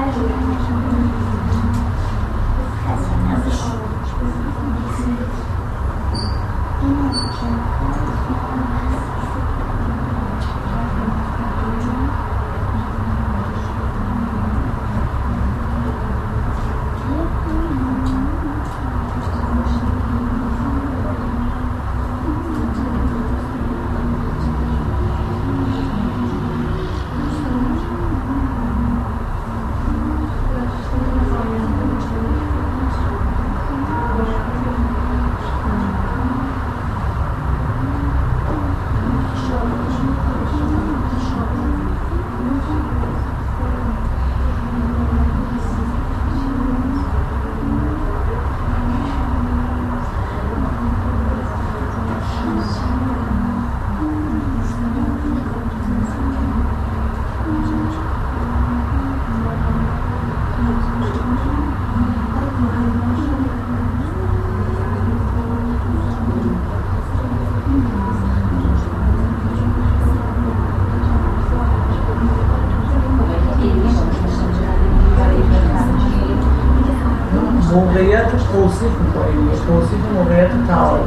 موقعیت توصیف می‌کنیم، توصیف موقعیت تعارض.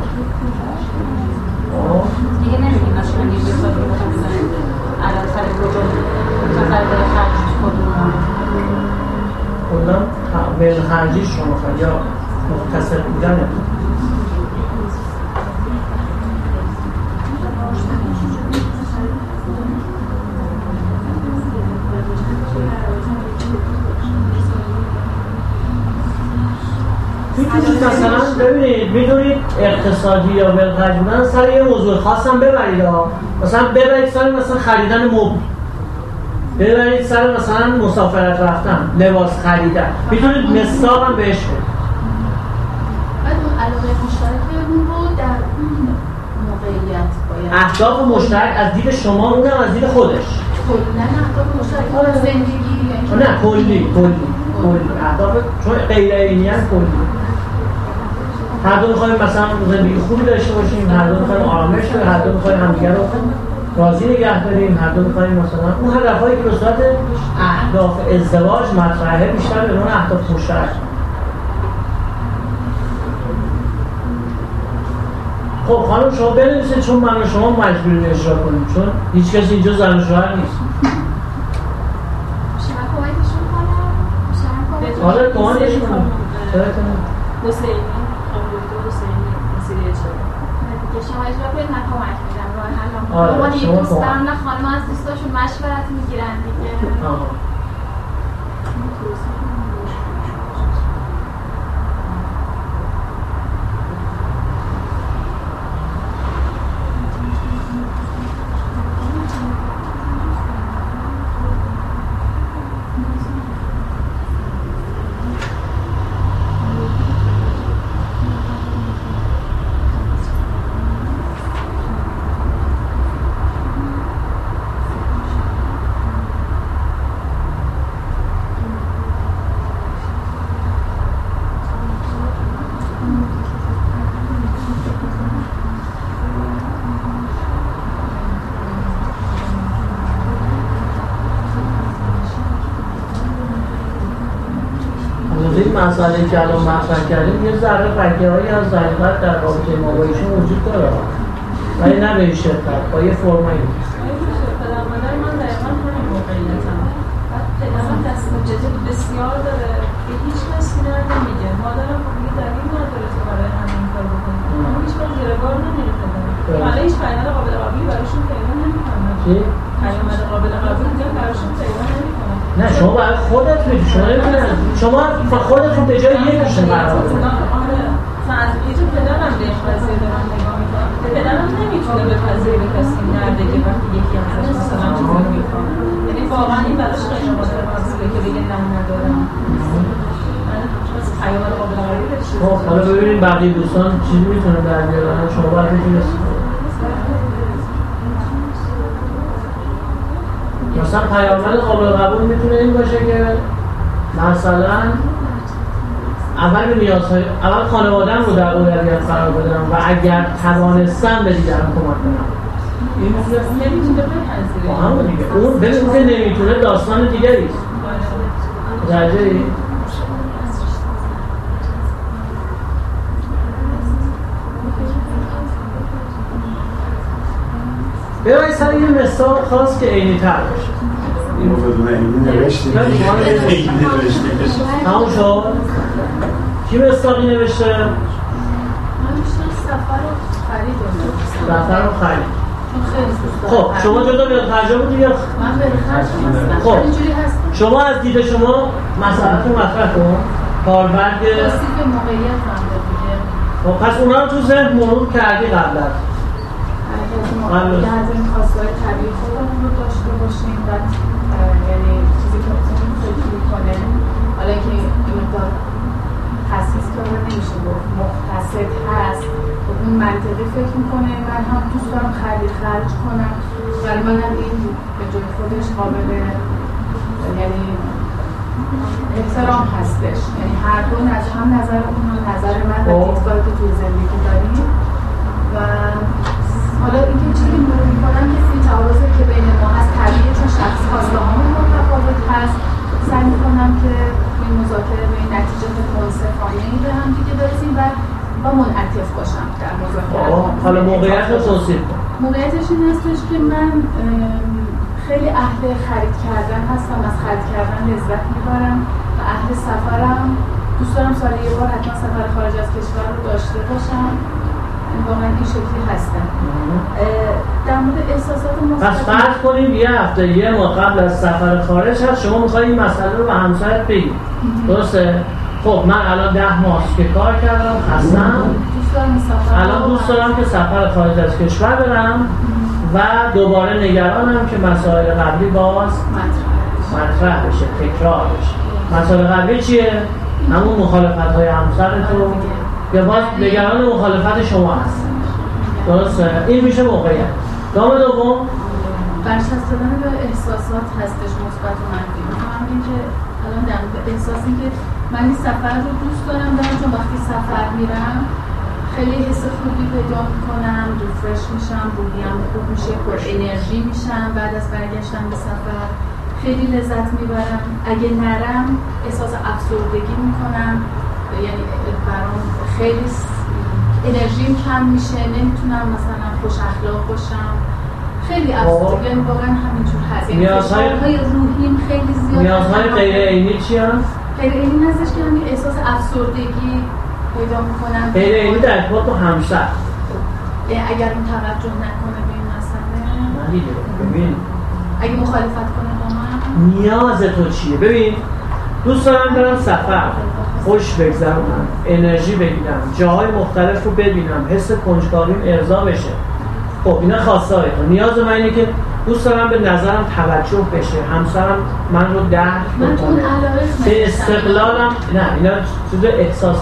دیگه نمی‌گیم مثلا یه بسیار رو بزنیم الان سر کدوم سر داره خرجیش کدوم کدوم بین خرجیش رو می‌خواد یا متصل بودنه. مثلا ببینید میدونید اقتصادی یا ولخرج بودن سر یه موضوع خاصم ببرید ها. مثلا ببرید سر مثلا خریدن مبل، ببرید سر مثلا مسافرت رفتن، لباس خریدن، میتونید مثال هم بهش بدید. بعد اون علاقه مشترکمون رو در موقعیت باید اهداف مشترک از دید شما، اونم از دید خودش. کلا اهداف مشترک زندگی نه کلی کلی کلی اهداف چون غیر عینی ان کلی. هر دو می‌خوایم مثلا زندگی خوبی داشته باشیم، هر دو می‌خوایم آرامش داشته، هر دو می‌خوایم همدیگه رو راضی نگه داریم، هر دو می‌خوایم مثلا اون هدفایی که به صورت اهداف ازدواج مطرحه بیشتر به اون اهداف مشترک. خب خانم شما بنویسید چون من و شما مجبوریم اجرا کنیم چون هیچ کسی اینجا زن و شوهر نیست. شما کمکشون کنم؟ شما آره کمکش کنم. حسینی که شما اجرا کنید من کمک میدم راه حل. آره بابا دیگه شما دوستان نه خانم از دوستاشون مشورت میگیرن دیگه. آها. مسئله که الان مطرح کردیم یه ذره فکرهایی از ضریبت در رابطه ما با ایشون وجود داره ولی نه به این شدت با یه فرمایی پدر مادر من دقیقا همین موقعیتم بعد پدرم دست جدید بسیار داره به هیچ کسی نمیگه مادرم میگه دلیل نداره تو برای همین کار بکنی اما هیچ وقت گره‌بار نمیره پدرم حالا هیچ پیامد قابل قبولی براشون پیدا نمی‌کنه چی؟ پیامد قابل قبول دیگه براشون پیدا نمی‌کنه نه شما برای خودت میگی شما نمیدونید شما خودتون به جای یک میشین قرار بدید مثلا از یه جو پدرم بهش قضیه دارم نگاه میکنم پدرم نمیتونه به قضیه به کسی نردگه وقتی یکی ازش مثلا چیزی میکنه یعنی واقعا این براش غیر قابل قبوله که بگه نه ندارم پیام قابل قبولی بهش خب حالا ببینید بقیه دوستان چیزی میتونه در بیارن شما باید بگید مثلا پیامد قابل قبول میتونه این باشه که مثلا اول به نیازهای اول خانواده‌ام رو در اولویت قرار بدم و اگر توانستم به دیگران کمک کنم. این نمیتونه بپذیره. با همون دیگه. اون ببین که نمیتونه داستان دیگری است. متوجهی؟ ببین سر یه مثال خاص که عینی تر باشه. اینو بدون عینی نوشتیم. عینی نوشتیم. همون شد؟ کی مثالی نوشته؟ من بیشتر سفر رو خرید سفر رو خرید. خب شما جدا به ترجمه بودی یا؟ من به خرج هستم. خب اینجوری هستم. شما از دید شما مسئله‌تون مطرح کن. کاربرد توصیف موقعیت هم دیگه. خب پس اونا رو تو ذهن مرور کردی قبلا. که از این خواستگاه طبیعی خودمون رو داشته باشیم و یعنی چیزی که اون فکر میکنه حالا که این مقدار تحسیس کرده نمیشه گفت مقتصد هست اون منطقی فکر میکنه من هم دوست دارم خرید خرج کنم ولی من هم این به جای خودش قابل یعنی احترام هستش یعنی هر دو از هم نظر اون هم نظر من و دیدگاهی که توی زندگی داریم و حالا اینکه چیزی که مرور میکنم که این تعارضی که بین ما هست طبیعی چون شخص خواسته هامون متفاوت هست سعی میکنم که این مذاکره به این نتیجه منصفانه‌ای به هم دیگه برسیم و با منعطف باشم در مذاکره. حالا موقعیت رو توصیف کن. موقعیتش این هستش که من خیلی اهل خرید کردن هستم از خرید کردن لذت میبرم و اهل سفرم دوست دارم سالی یه بار حتما سفر خارج از کشور رو داشته باشم واقعا این شکلی هستم. در مورد احساسات مثبت پس فرض کنیم یه هفته یه ماه قبل از سفر خارج هست شما میخوایی این مسئله رو به همسرت بگی درسته؟ خب من الان ده ماه که کار کردم خستم الان دوست دارم که سفر خارج از کشور برم و دوباره نگرانم که مسائل قبلی باز مطرح بشه تکرار بشه. مسائل قبلی چیه؟ همون مخالفت های همسرتون یا باز نگران مخالفت شما هست درسته؟ این میشه موقعیت. گام دوم برچسب‌زدن به احساسات هستش مثبت و منفی. مثلا این که الان در مورد احساسی که من این سفر رو دوست دارم دارم چون وقتی سفر میرم خیلی حس خوبی پیدا میکنم ریفرش میشم روحیم خوب میشه پر انرژی میشم بعد از برگشتن به سفر خیلی لذت میبرم اگه نرم احساس افسردگی میکنم یعنی برام خیلی انرژیم کم میشه نمیتونم مثلا خوش اخلاق باشم خیلی افسردگی یعنی واقعا همینجور هست یعنی فشارهای روحیم خیلی زیاد نیازهای غیر عینی چی هست؟ غیر عینی هستش که همین احساس افسردگی پیدا میکنم غیر عینی در ارتباط با همسر اگر اون توجه نکنه به این مسئله نه دیگه ببین اگه مخالفت کنه با من نیاز تو چیه؟ ببین دوست دارم برم سفر خوش بگذرونم انرژی بگیرم جاهای مختلف رو ببینم حس کنجکاویم ارضا بشه خب اینا خواسته های تو نیاز من اینه که دوست دارم به نظرم توجه بشه همسرم من رو درک بکنه به استقلالم نه اینا چیز احساس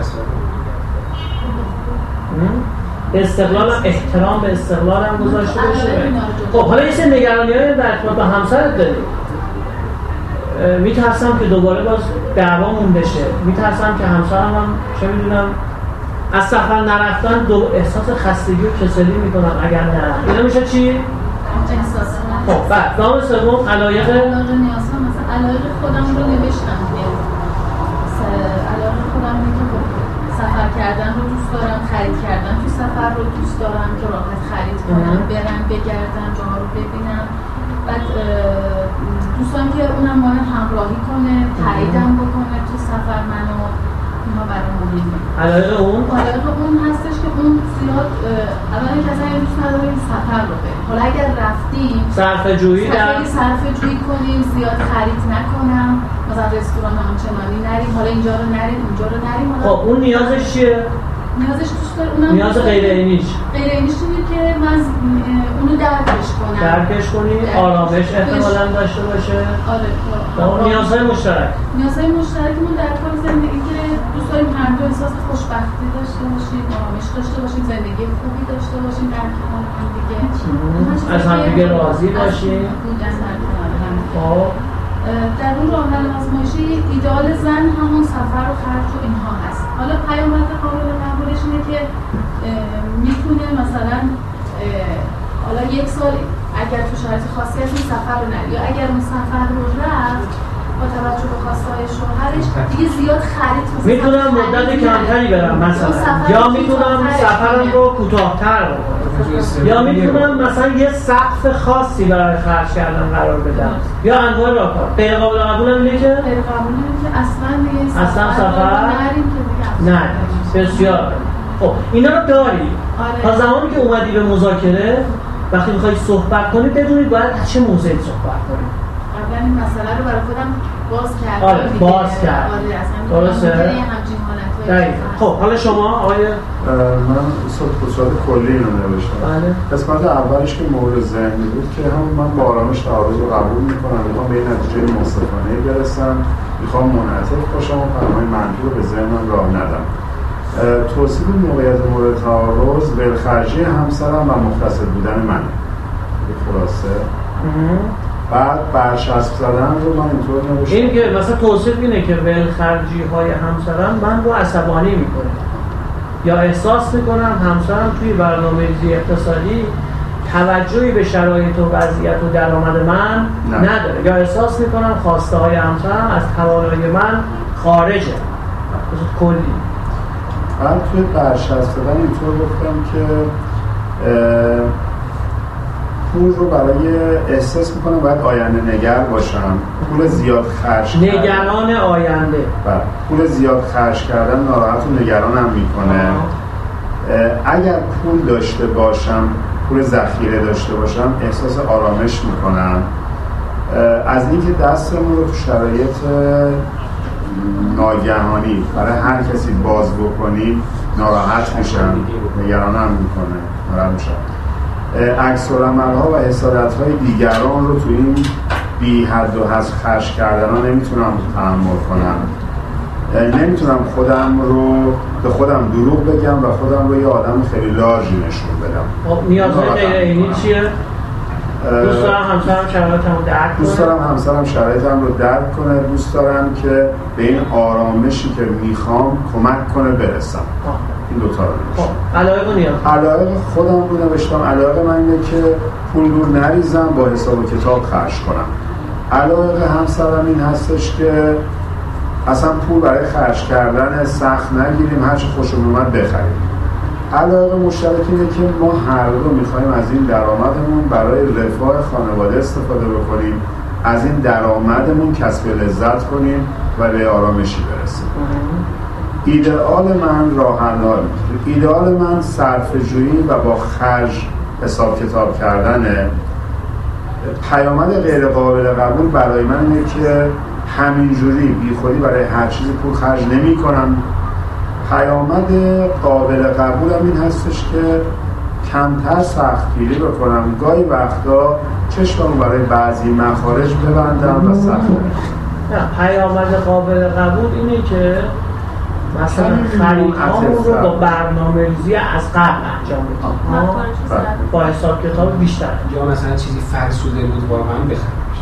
استقلالم احترام به استقلالم گذاشته باشه خب حالا یه سری نگرانی‌های در ارتباط با همسرت داری میترسم که دوباره باز دعوامون بشه میترسم که همسرم هم چه میدونم از سفر نرفتن دو احساس خستگی و کسلی میکنم اگر نرم اینا میشه چی؟ احساس خب بعد نام سوم علایق علایق نیاز ها مثلا علایق خودم رو نوشتم علایق خودم اینه که سفر کردن رو دوست دارم خرید کردن تو سفر رو دوست دارم که راحت خرید کنم برم بگردم جاها رو ببینم بعد دوستان که اونم ما همراهی کنه تاییدم بکنه تو سفر منو اینا برام مهمه علایق اون علایق اون هستش که اون زیاد اولا کسایی دوست نداره این سفر رو بریم حالا اگر رفتیم صرفه جویی در خیلی صرفه جویی کنیم زیاد خرید نکنم مثلا رستوران همچنانی نریم حالا اینجا رو نریم اونجا رو نریم خب اون نیازش چیه؟ نیازش دوست داره اونم نیاز غیر عینیش غیر عینیش اینه که من اونو درکش کنم درکش کنی آرامش احتمالاً داشته باشه آره اون نیازهای مشترک نیازهای مشترکمون در کار زندگی که دوست داریم هر دو احساس خوشبختی داشته باشیم آرامش داشته باشیم زندگی خوبی داشته باشیم در کنار هم دیگه از هم دیگه راضی باشیم بودن در کنار هم خب در اون راهحل آزمایشی ایدئال زن همون سفر و خرج و اینها هست. حالا پیامد قابل قبولش اینه که میتونه مثلا حالا یک سال اگر تو شرایط خاصی از این سفر رو نره، یا اگر اون سفر رو رفت با توجه به خواسته‌های شوهرش دیگه زیاد خرید میتونم مدت کمتری برم مثلا، یا میتونم سفرم رو کوتاه‌تر بکنم، یا میتونم مثلا یه سقف خاصی برای خرج کردن قرار بدم، یا انواع راهکار. غیر قابل قبولم اینه که غیر قابل اینه که اصلا دیگه اصلا سفر نریم که دیگه نه. بسیار خب اینا رو داری. تا زمانی که اومدی به مذاکره، وقتی میخوای صحبت کنی بدونید باید چه موضوعی صحبت کنی. قبلا این مسئله رو برای خودم باز کردم. آره باز کرد. آره اصلا درسته. همچین حالتایی. خب حالا شما آقای من صورت کلی اینو نوشتم. بله. قسمت اولش که مورد ذهنی بود که هم من با آرامش تعارض رو قبول میکنم، میخوام به این نتیجه منصفانه برسم، میخوام منعطف باشم و پیام‌های منفی رو به ذهنم راه ندم. توصیف موقعیت مورد تعارض ولخرجی همسرم و مختصر بودن منه. به خلاصه بعد برچسب زدن رو من اینطور نوشتم. این که مثلا توصیف اینه که ولخرجی های همسرم من رو عصبانی میکنه، یا احساس میکنم همسرم توی برنامه‌ریزی اقتصادی توجهی به شرایط و وضعیت و درآمد من نه. نداره، یا احساس میکنم خواسته های همسرم از توانایی من خارجه. مثلا کلی من توی برچسب زدن اینطور گفتم که پول رو برای احساس میکنم باید آینده نگر باشم، پول زیاد خرج کردن نگران آینده. بله پول زیاد خرج کردن ناراحت و نگرانم میکنه. اگر پول داشته باشم، پول ذخیره داشته باشم، احساس آرامش میکنم. از اینکه دستمون رو تو شرایط ناگهانی برای هر کسی باز بکنیم ناراحت میشم، نگرانم میکنه، ناراحت میشم. عکس‌العمل‌ها و حسادت‌های دیگران رو تو این بی حد و حد خرج کردن ها نمیتونم تحمل کنم. نمیتونم خودم رو به خودم دروغ بگم و خودم رو یه آدم خیلی لارژی نشون بدم. خب نیازهای غیر عینی چیه؟ دوست دارم همسرم شرایطم رو درک کنه. دوست دارم همسرم شرایطم رو درک کنه. دوست دارم که به این آرامشی که میخوام کمک کنه برسم. این دو تا رو نوشتم. علایق و نیاز. علایق خودم رو نوشتم. علایق من اینه که پول دور نریزم، با حساب و کتاب خرج کنم. علایق همسرم این هستش که اصلا پول برای خرج کردن سخت نگیریم، هر چی خوشمون اومد بخریم. علایق مشترک اینه که ما هر دو میخوایم از این درآمدمون برای رفاه خانواده استفاده بکنیم، از این درآمدمون کسب لذت کنیم و به آرامشی برسیم. ایدئال من راه حل، ایدئال من صرفه‌جویی و با خرج حساب کتاب کردنه. پیامد غیر قابل قبول برای من اینه که همینجوری بی خودی برای هر چیزی پول خرج نمی کنم. پیامد قابل قبولم این هستش که کمتر سختگیری بکنم، گاهی وقتا چشمم برای بعضی مخارج ببندم و سخت کنم. نه، پیامد قابل قبول اینه که مثلا خریدهامون رو با برنامه‌ریزی از قبل انجام بدیم، با حساب کتاب بیشتر، یا مثلا چیزی فرسوده بود واقعا بخریمش.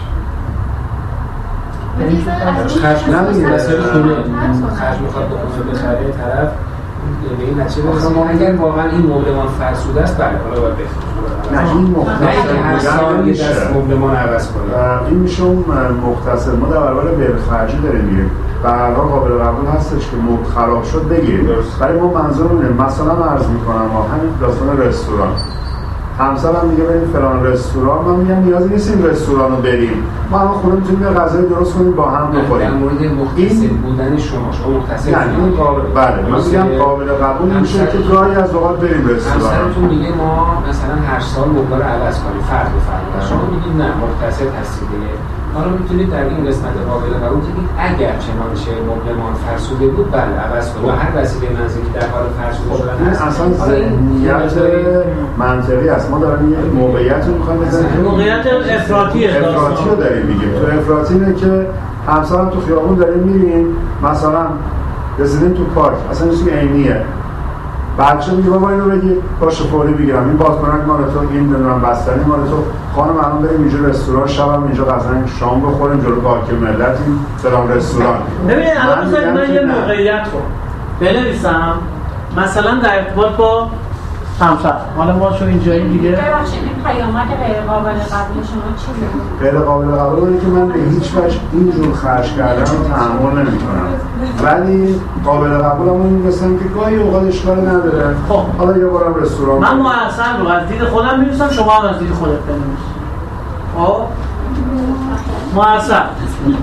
خرج نمیدیم مثلا خونه خرج میخواد بکنه بخره طرف به این نتیجه برسیم اگر واقعا این مبلمان فرسوده است، بله حالا باید بخریم. نه این مختصر هر سال یه دست مبلمان عوض کنه. این میشه اون مختصر. ما در برابر بلخرجی داریم میریم و هر حال قابل قبول هستش که مبل خراب شد بگیریم. برای ما منظورمونه. مثلا عرض میکنم ما همین داستان رستوران، همسرم میگه بریم فلان رستوران، من میگم نیازی نیست این رستوران رو بریم، ما هم خونه میتونیم یه غذای درست کنیم با هم بخوریم. در مورد مختصر بودن شما شما مختصر نه این قابل بله من میگم قابل قبول میشه که گاهی از اوقات بریم رستوران. همسرتون میگه ما مثلا هر سال مبله رو عوض کنیم فرد به فرد، شما میگید نه مختصر هستید دیگه. حالا میتونید در این قسمت قابل قبول بگید اگر چنانچه مبلمان فرسوده بود بله عوض کنید و هر وسیله منزلی در حال فرسوده شدن هست. اصلا ذهنیت منطقی است. ما داریم یه موقعیت رو می‌خوایم بزنیم، موقعیت افراطی افراطی رو داریم میگیم. تو افراطی اینه که همسرم تو خیابون داریم میریم، مثلا رسیدیم تو پارک، اصلا چیزی عینیه، بچه میگه بابا اینو بگی باشه فوری بگیرم، این بادکنک مال تو، این نمیدونم بستنی مال تو، خانم الان بریم اینجا رستوران، شبم اینجا غذا شام بخوریم جلو پارک ملتیم فلان رستوران. ببینید الان بذارید من یه موقعیت رو بنویسم، مثلا در ارتباط با همسر، حالا ما چون اینجایی دیگه ببخشید این پیامد غیر قابل قبول شما چیه؟ غیر قابل قبول اینه که من به هیچ وجه اینجور خرج کردن رو تحمل نمی‌کنم، ولی قابل قبولم این می‌رسم که گاهی اوقات اشکالی نداره. خب حالا یه بارم رستوران من محسن رو از دید خودم می‌نویسم، شما هم از دید خودت بنویس. خب محسن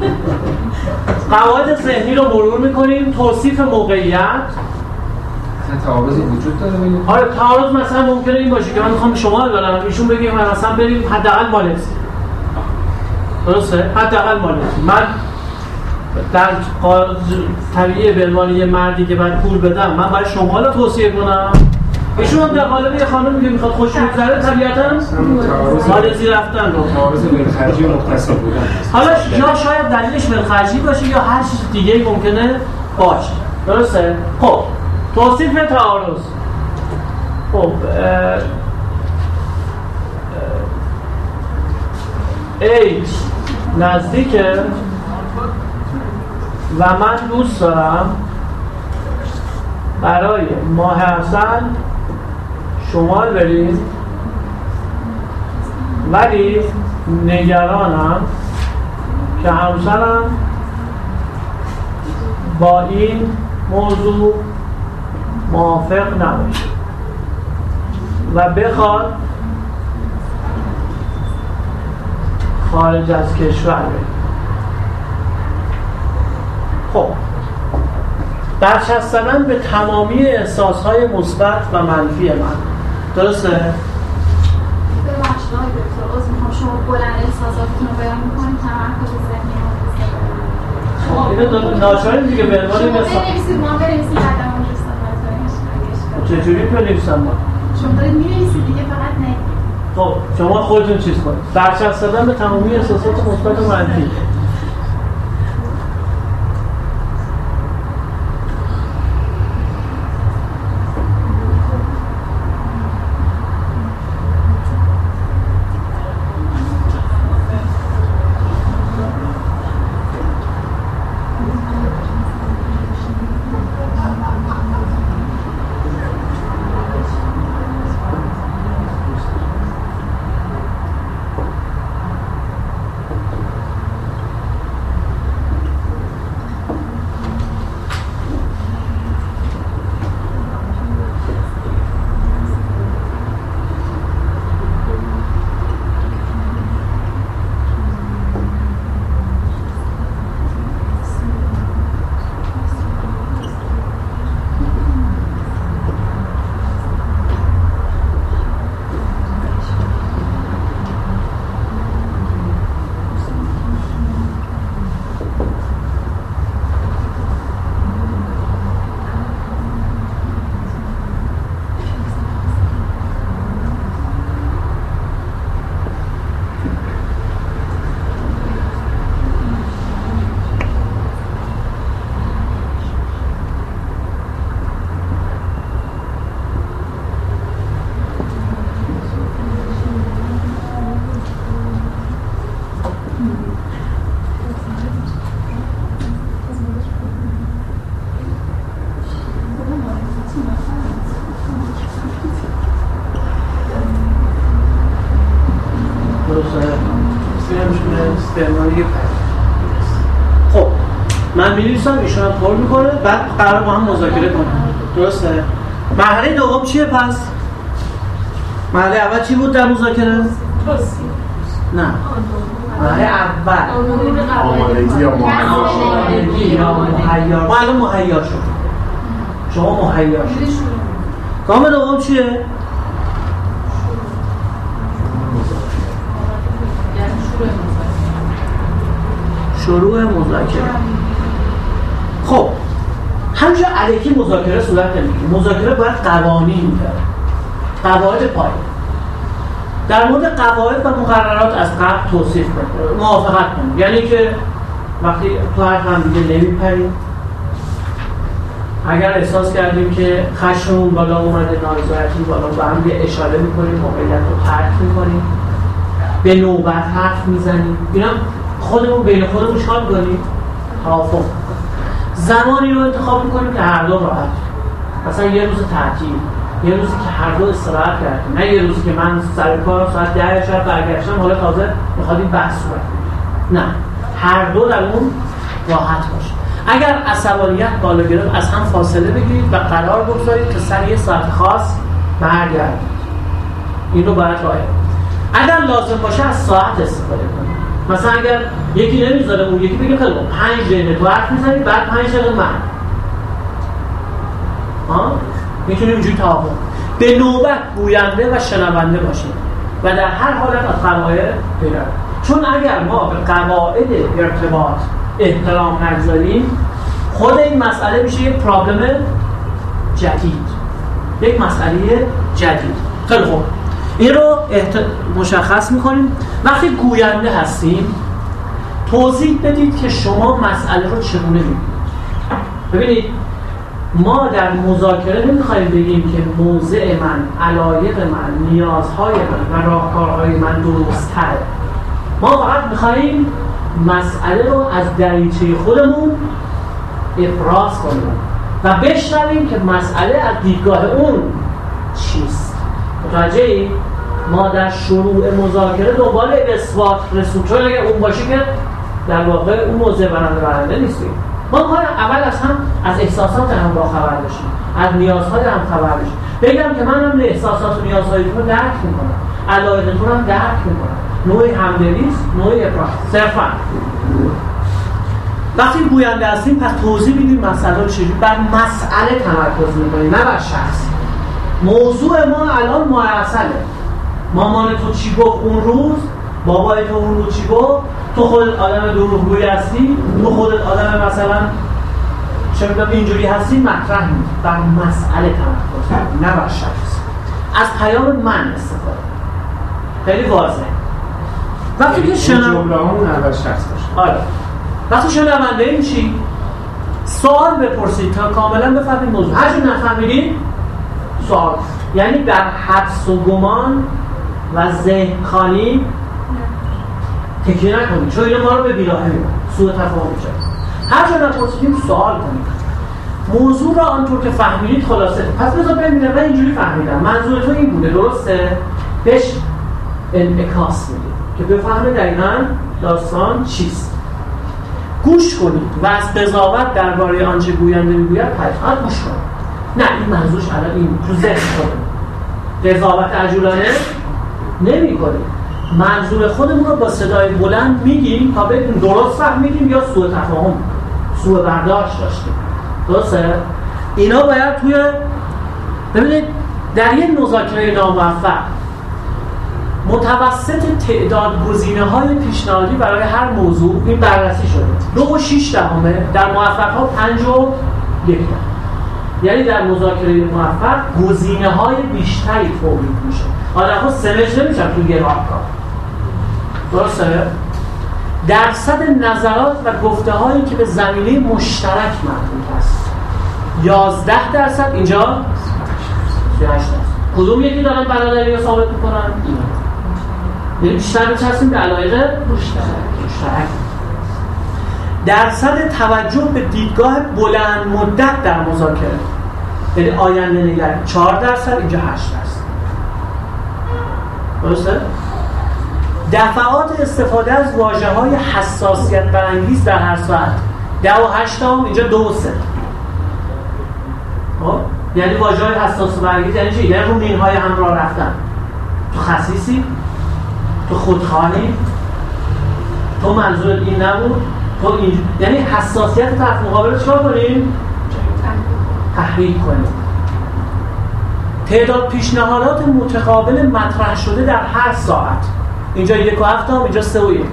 قواعد ذهنی رو مرور می‌کنیم. توصیف موقعیت، تعارضی وجود داره ببینید. آره تعارض مثلا ممکنه این باشه که من میخوام شما ببرم، ایشون بگه مثلا بریم حداقل مالزی، درسته؟ حداقل مالزی. من در طبیعی به عنوان یه مردی که باید پول بدم، من برای شما رو توصیه کنم. ایشون هم در قالب یه خانمی که میخواد خوش بگذره طبیعتاً مالزی رفتن رو تعارض بالخرجی و مختصر بودن. حالا یا شاید دلیلش بالخرجی باشه یا هر چیز دیگه‌ای ممکنه باشه، درسته؟ خب توصیف تعارض. خب H نزدیکه و من دوست دارم برای ماه حسن شمال بریم، ولی نگرانم که همسرم با این موضوع موافق نباشه و بخواد خارج از کشور بریم. خب برچستن به تمامی احساسهای مثبت و منفی من، درسته؟ ببخشید آقای دکتر، عذر میخوام شما بلند احساساتتون رو بیان میکنید، تمرکز ذهنی اینو ناشاریم دیگه به عنوان شما بنویسید، ما بنویسید قدم رو چجوری بنویسم ما؟ شما دارید می‌نویسید دیگه، فقط نه. خب شما خودتون چیز کنید. برچسب به تمامی احساسات مثبت و منفی. خب من می‌نویسم، ایشون هم پر میکنه، بعد قرار با هم مذاکره کنیم، درسته؟ مرحله دوم چیه پس؟ مرحله اول چی بود در مذاکره؟ نه مرحله اول آمادگی یا مهیا. ما الان مهیا شد، شما مهیا شد. گام دوم چیه؟ شروع مذاکره. خب همینجا الکی مذاکره صورت نمیگیره. مذاکره باید قوانین داره، قواعد پایه. در مورد قواعد و مقررات از قبل توصیف کنید، موافقت کنید. یعنی که وقتی تو حرف هم دیگه نمیپرید، اگر احساس کردیم که خشممون بالا اومده، نارضایتی بالا، با هم یه اشاره میکنیم، موقعیت رو ترک میکنیم، به نوبت حرف میزنیم، اینا خودمون بین خودمون چیکار میکنیم؟ توافق. زمانی رو انتخاب میکنیم که هر دو راحت، مثلا یه روز تعطیل، یه روزی که هر دو استراحت کردیم، نه یه روزی که من سر کار ساعت ده شب برگشتم حالا تازه میخواد این بحث صورت بگیره. نه، هر دو در اون راحت باشه. اگر عصبانیت بالا گرفت از هم فاصله بگیرید و قرار بگذارید که سر یه ساعت خاص برگردید. این رو باید رعایت. اگر لازم باشه از ساعت استفاده کنید. مثلا اگر یکی نمیذاره اون یکی بگه خیلی پنج دقیقه تو حرف میزنید، بعد پنج دقیقه من. ها؟ میتونیم اینجوری توافق. به نوبت گوینده و شنونده باشیم و در هر حالت از قواعد پیروی. چون اگر ما به قواعد ارتباط احترام نگذاریم، خود این مسئله میشه یک پرابلم جدید، یک مسئله جدید. خیلی خوب، این رو احت... مشخص میکنیم. وقتی گوینده هستیم توضیح بدید که شما مسئله رو چگونه می‌بینید. ببینید ما در مذاکره نمیخوایم بگیم که موضع من، علایق من، نیازهای من و راهکارهای من درست‌تره. ما فقط میخوایم مسئله رو از دریچه خودمون افراز کنیم و بشنویم که مسئله از دیدگاه اون چیست. متوجهی؟ ما در شروع مذاکره دنبال اثبات رسول، چون اگر اون باشه که در واقع اون موضع برنده برنده نیستیم. ما کار اول از هم از احساسات هم با خبر داشتیم، از نیازهای هم خبر داشتیم. بگم که من هم احساسات و نیازهایتون رو درک میکنم، علایقتون هم درک میکنم، نوعی همدلیست، نوعی افراز. صرفا وقتی گوینده هستیم پس توضیح میدیم مسئله رو چجوری، بر مسئله تمرکز میکنیم نه بر شخص. موضوع ما الان معرسله. مامان تو چی گفت اون روز، بابای تو اون روز چی گفت، تو خودت آدم دروغگویی هستی، تو خودت آدم مثلا چه می‌دونم اینجوری هستی، مطرح نیست. بر مسئله تمرکز نه بر شخص. از پیام من استفاده خیلی واضحه. وقتی که شنونده جمله‌مون اول شخص باشه. آره. وقتی شنونده این چی؟ سوال بپرسید تا کاملا بفهمید موضوع. هر چون نفهمیدید سوال. یعنی در حدس و گمان و ذهن خانی تکیه نکنید، چون اینا ما رو به بیراهه میبرن، سوء تفاهم میشه. هر چون نپرسیدیم سوال کنید. موضوع را آنطور که فهمیدید خلاصه. پس بذار ببینم من اینجوری فهمیدم، منظور تو این بوده، درسته؟ بهش انعکاس میدید که بفهمه دقیقاً داستان چیست. گوش کنید و از قضاوت درباره آنچه گوینده میگوید حتما گوش کنید. نه این منظورش الان این تو ذهن خودمون قضاوت عجولانه نمی کنیم، منظور خودمون رو با صدای بلند میگیم تا بدون درست فهمیدیم یا سوء تفاهم، سوء برداشت داشتیم. درسته؟ اینا باید توی ببینید در یک مذاکره ناموفق متوسط تعداد گزینه‌های پیشنهادی برای هر موضوع این بررسی شده. دو و شیش دهمه، در موفق‌ها پنج و یک دهم. یعنی در مذاکره موفق گزینه‌های بیشتری تولید میشه. آدم‌ها سمج نمیشن توی یه راهکار. درسته؟ درصد نظرات و گفته‌هایی که به زمینه مشترک مربوط است یازده درصد، اینجا سی و هشت درصد. کدوم یکی دارن برادری رو ثابت میکنن؟ اینا. یعنی بیشتر می‌چسبیم به علایق مشترک. درصد توجه به دیدگاه بلند مدت در مذاکره، یعنی آینده نگری چهار درصد، اینجا هشت درصد. درسته؟ دفعات استفاده از واژه‌های حساسیت برانگیز در هر ساعت ده و هشت هم، اینجا دو و سه. خب یعنی واژه‌های حساس و برانگیز یعنی چی؟ یعنی رو مین‌های همراه رفتن. تو خسیسی، تو خودخواهی، تو منظورت این نبود، تو این، یعنی حساسیت طرف مقابل رو چیکار کنیم؟ تحریک کنیم. تعداد پیشنهادات متقابل مطرح شده در هر ساعت، اینجا یک و هفت هم، اینجا سه و یک.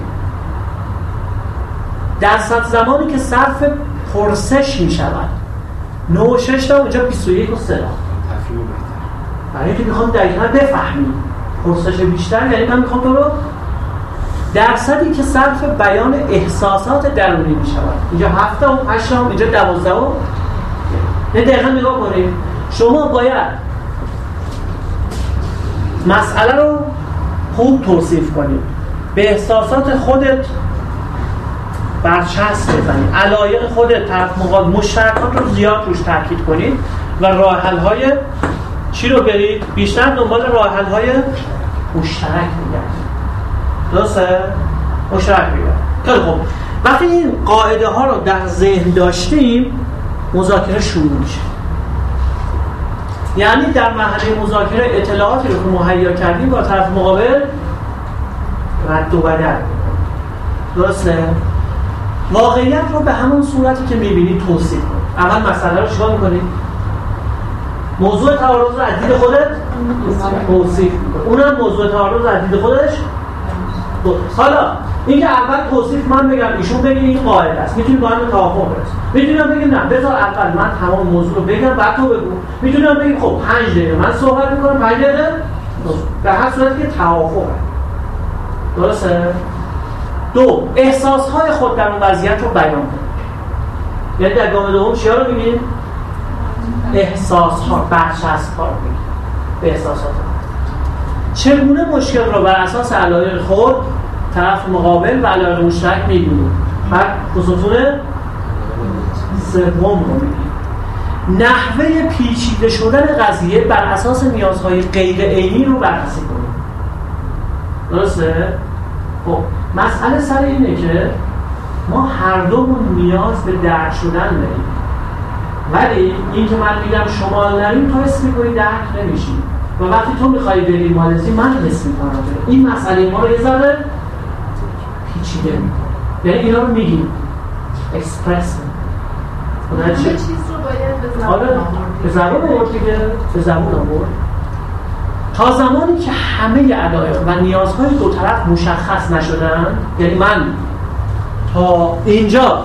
درصد زمانی که صرف پرسش می شود نه و شش تا، اینجا بیست و یک و سه تا. برای اینکه میخوام دقیقا بفهمیم پرسش بیشتر، یعنی من میخوام تو رو درصدی که صرف بیان احساسات درونی می شود، اینجا هفت و هشت هم، اینجا دوازده و نه دقیقا نگاه کنید، شما باید مسئله رو خوب توصیف کنید، به احساسات خودت برچسب بزنید، علایق خودت، طرف مقابل، مشترکات رو زیاد روش تاکید کنید و راه حل های چی رو برید؟ بیشتر دنبال راه حل های مشترک میگردید. درسته؟ مشترک میگردید. خیلی خوب. وقتی این قاعده ها رو در ذهن داشتیم، مذاکره شروع میشه. یعنی در مرحله مذاکره اطلاعاتی رو که مهیا کردیم با طرف مقابل رد و بدل. درسته؟ واقعیت رو به همون صورتی که میبینید توصیف کنید. اول مسئله رو چیکار میکنید؟ موضوع تعارض رو از دید خودت توصیف میکنید. اونم موضوع تعارض رو از دید خودش. حالا اینکه اول توصیف من بگم ایشون بگه این قاعده است، میتونی با هم توافق برسیم. میتونم بگم نه بذار اول من تمام موضوع رو بگم بعد تو بگو. میتونم بگم خب پنج دقیقه من صحبت میکنم پنج دقیقه به هر صورتی که توافقه. درسته؟ دو، احساسهای خود در اون وضعیت رو بیان کنید. یعنی در گام دوم چیا رو میگیم؟ احساسها، برچسب‌ها رو میگیم. به احساسات چگونه مشکل رو بر اساس علایق خود، طرف مقابل و علایق مشترک می‌بینیم. بعد خصوصون سوم رو می‌بینیم. نحوه پیچیده شدن قضیه بر اساس نیازهای غیر عینی رو بررسی کنیم. درسته؟ خب مسئله سر اینه که ما هر دومون نیاز به درک شدن داریم، ولی این که من میگم شما نریم تو حس می‌کنی درک نمی‌شی و وقتی تو می‌خوای بری مالزی من حس می‌کنم این مسئله ما رو یه ذره پیچیده می‌کنه. یعنی اینا رو میگیم اکسپرس همه چیز رو باید به زبان آورد. به زبان آورد دیگه، به زبان آورد. تا زمانی که همه علایق و نیازهای دو طرف مشخص نشدن، یعنی من تا اینجا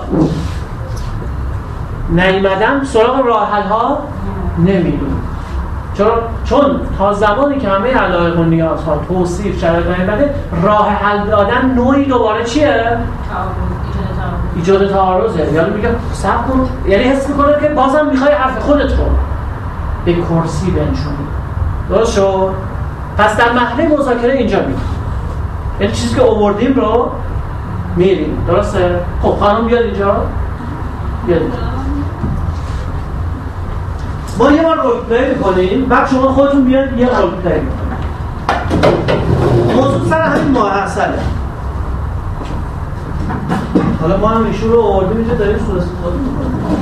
نیامدم سراغ راه حل ها نمیدونم. چون چون تا زمانی که همه علایق و نیازها توصیف شرایط نیامده، راه حل دادن نوعی دوباره چیه؟ ایجاد تعارضه. یعنی میگم صبر کن، یعنی حس میکنه که بازم میخوای حرف خودت رو به کرسی بنشونی. درست شد؟ پس در مرحله مذاکره اینجا میگیم، یعنی چیزی که آوردیم رو میریم. درسته؟ خب خانم بیاد اینجا، بیاد اینجا. ما یه بار رول پلی میکنیم، بعد شما خودتون بیاد یه رول پلی میکنیم. موضوع سر همین ماحصله. حالا ما هم ایشون رو آوردیم اینجا داریم سوء استفاده میکنیم.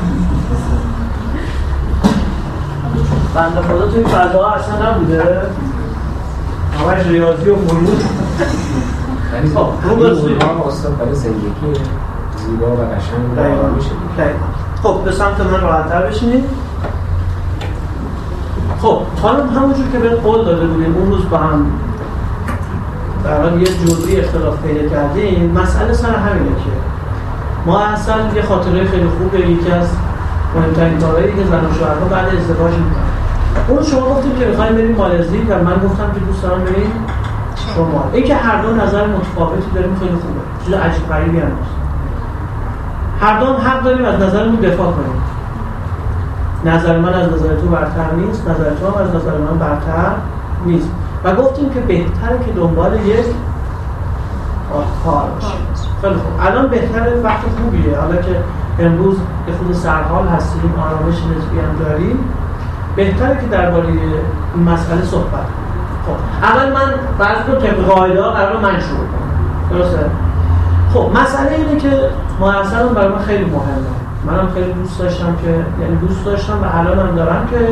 بنده خدا توی فضاها اصلا نبوده، همش ریاضی و مرور. خب رو برسوی ما استاد برای زندگی زیبا و قشنگ دقیقا میشه. خب به سمت من راحت‌تر بشینید. خب خانم همونجور که به قول داده بودیم اون روز با هم در حال یه جزئی اختلاف پیدا کردیم، مسئله سر همینه که ما اصلا یه خاطره خیلی خوبه، یکی از مهمترین کارهایی که زن و شوهرها بعد ازدواج میکنن. اون شما گفتیم که میخوایم بریم مالزی و من گفتم که دوست دارم بریم شما. این که هر دو نظر متفاوتی داریم خیلی خوبه، چیز عجیب غریبی هم نیست. هر دو هم حق داریم از نظرمون دفاع کنیم. نظر من از نظر تو برتر نیست، نظر تو هم از نظر من برتر نیست. و گفتیم که بهتره که دنبال یک کار باشیم. خیلی خوب. الان بهتره، وقت خوبیه. حالا که امروز یه خود سرحال هستیم، آرامش نسبی هم داریم، بهتره که درباره این مسئله صحبت کنیم. خب اول من بعضی رو طبق قاعده‌ها قرار من شروع کنم. درسته؟ خب مسئله اینه که محصلم برای من خیلی مهمه. منم خیلی دوست داشتم که یعنی دوست داشتم و الانم دارم که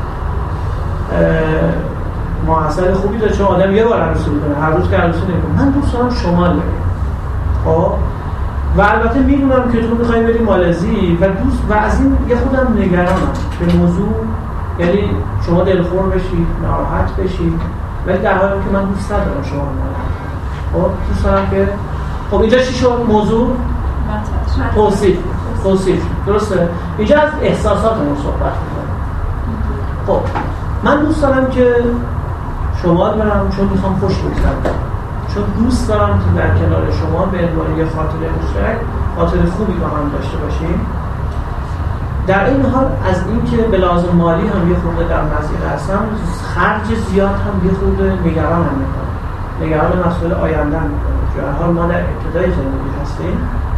محصل خوبی داره، چون آدم یه بار عروسی میکنه، هر روز که عروسی نمیکنه. من دوست دارم شمال بریم. خب و البته میدونم که تو میخوایی بریم مالزی و دوست و از این یه خودم نگرانم به موضوع، یعنی شما دلخور بشید، ناراحت بشید، ولی در حالی که من دوست ندارم شما ناراحت. خب دوست دارم که خب اینجا چی شد موضوع؟ توصیف. توصیف. درسته؟ اینجا از احساساتمون صحبت می‌کنم. خب من دوست دارم که شمال برم چون میخوام خوش بگذرونم، چون دوست دارم که در کنار شما به عنوان یه خاطره مشترک خاطره خوبی با هم داشته باشیم. در این حال از اینکه به لازم مالی هم یه خورده در مسیر هستم، خرج زیاد هم یه خورده نگران هم میکنه، نگران مسئول آینده هم میکنه. در حال ما در ابتدای زندگی هستیم.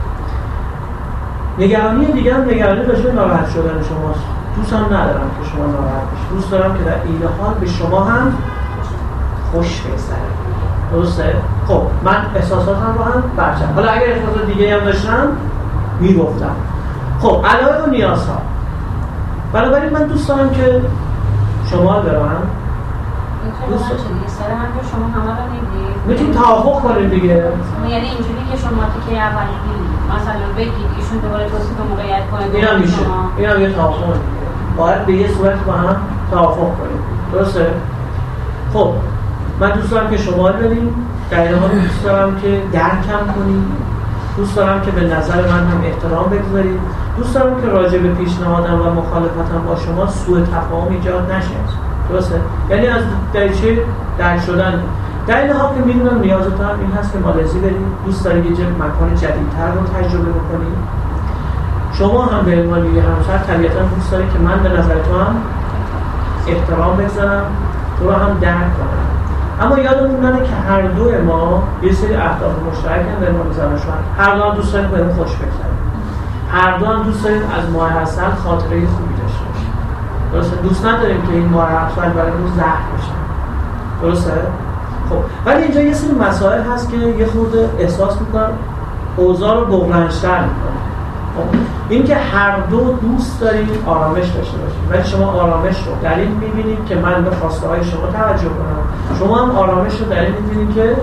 نگرانی دیگه هم نگرانی راجع به ناراحت شدن شماست. دوست هم ندارم که شما ناراحت بشید، دوست دارم که در این حال به شما هم خوش بگذره. درسته؟ خب من احساساتم رو هم برچم، حالا اگر احساسات دیگه هم داشتم میگفتم. خب علایق و نیازها، بنابراین من دوست دارم که شما برم دوست دارم سر هم که شما همه رو میدید میتونید توافق کنید دیگه، یعنی اینجوری که شما تیکه اولی مثلا بگید ایشون دوباره توصیف موقعیت کنه این هم میشه، این هم یه توافق دیگه، باید به یه صورت با هم توافق کنید. درسته؟ خب من دوست دارم که شما بریم، در این حال دوست دارم که درکم کنید، دوست دارم که به نظر من هم احترام بگذارید، دوست دارم که راجع به پیشنهادم و مخالفتم با شما سوء تفاهم ایجاد نشه. درسته؟ یعنی از دریچه درک شدن. در این حال که میدونم نیازتون هم این هست که مالزی برید، دوست دارید یه مکان جدیدتر رو تجربه بکنید. شما هم به عنوان یه همسر طبیعتاً دوست دارید که من به نظر تو هم احترام بگذارم، تو رو هم درک کنم. اما یادمون نره که هر دو ما یه سری اهداف مشترک هم در مورد زن و شوهر، هر دو هم دوست داریم بهمون خوش بگذره، هر دو هم دوست داریم از ماه عسل خاطره خوبی داشته باشیم. درسته؟ دوست نداریم که این ماه عسل برامون زهر بشه. درسته؟ خب ولی اینجا یه سری مسائل هست که یه خورده احساس میکنم اوضاع رو بغرنج‌تر میکنه. خب این که هر دو دوست داریم آرامش داشته باشیم، ولی شما آرامش رو در این میبینید که من به خواسته های شما توجه کنم، شما هم آرامش رو در این میبینید که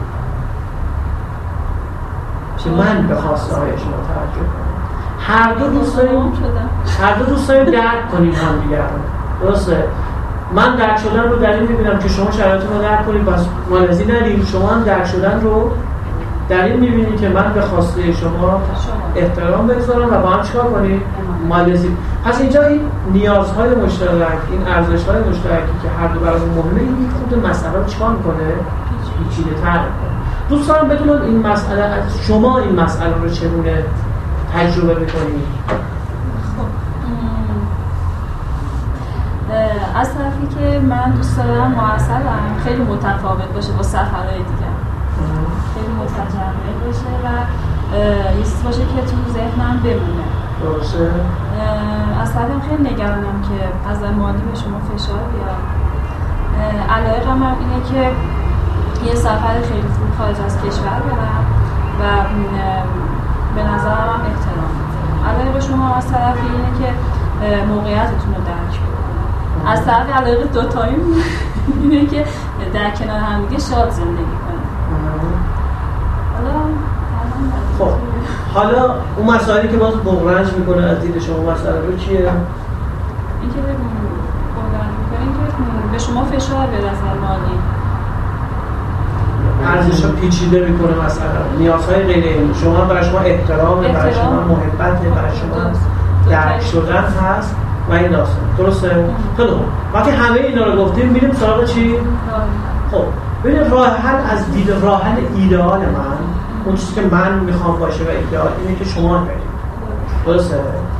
که من به خواسته های شما توجه کنم. هر دو دوست داریم هر دو دوست داریم درک کنیم هم دیگر رو. درسته؟ من درک شدن رو در این میبینم که شما شرایطتون رو درک کنید، بس مالزی ندید. شما هم درک شدن رو در این میبینید که من به خواسته شما احترام بگذارم و با هم چیکار کنید؟ مالزی. پس اینجا این نیازهای مشترک، این ارزش‌های مشترکی که هر دو برامون مهمه، این خود مسئله رو چیکار میکنه؟ پیچیده‌تر میکنه. دوست دارم بدونم این مسئله از شما این مسئله رو چگونه تجربه میکنید؟ از طرفی که من دوست دارم معاصرم خیلی متفاوت باشه با سفرهای دیگه، خیلی متجمع باشه و یه چیز باشه که تو ذهنم بمونه. درسته. از طرفم خیلی نگرانم که از مالی به شما فشار بیاد. علایقم هم اینه که یه سفر خیلی خوب خارج از کشور برم و به نظرم هم احترام بذارم. علایق شما از طرفی اینه که موقعیتتون رو درک کنید. از طرف علایق دوتاییم اینه که در کنار هم دیگه شاد زندگی کنیم. خب حالا اون مسائلی که باز بغرنج میکنه از دید شما مسئله رو چیه؟ این که بغرنج میکنه این که به شما فشار بیاد از مالی، ارزش‌ها پیچیده میکنه مسئله، نیازهای غیر علمی، شما برای شما احترام، برای شما محبت، برای شما درک شدن هست و این داستان. درسته؟ خیلی خوب. وقتی همه اینا رو گفتیم میریم سراغ چی؟ خب ببینید راه حل از دید راه حل ایدئال من، اون چیزی که من میخوام باشه و ایدئال اینه که شما برید. درسته؟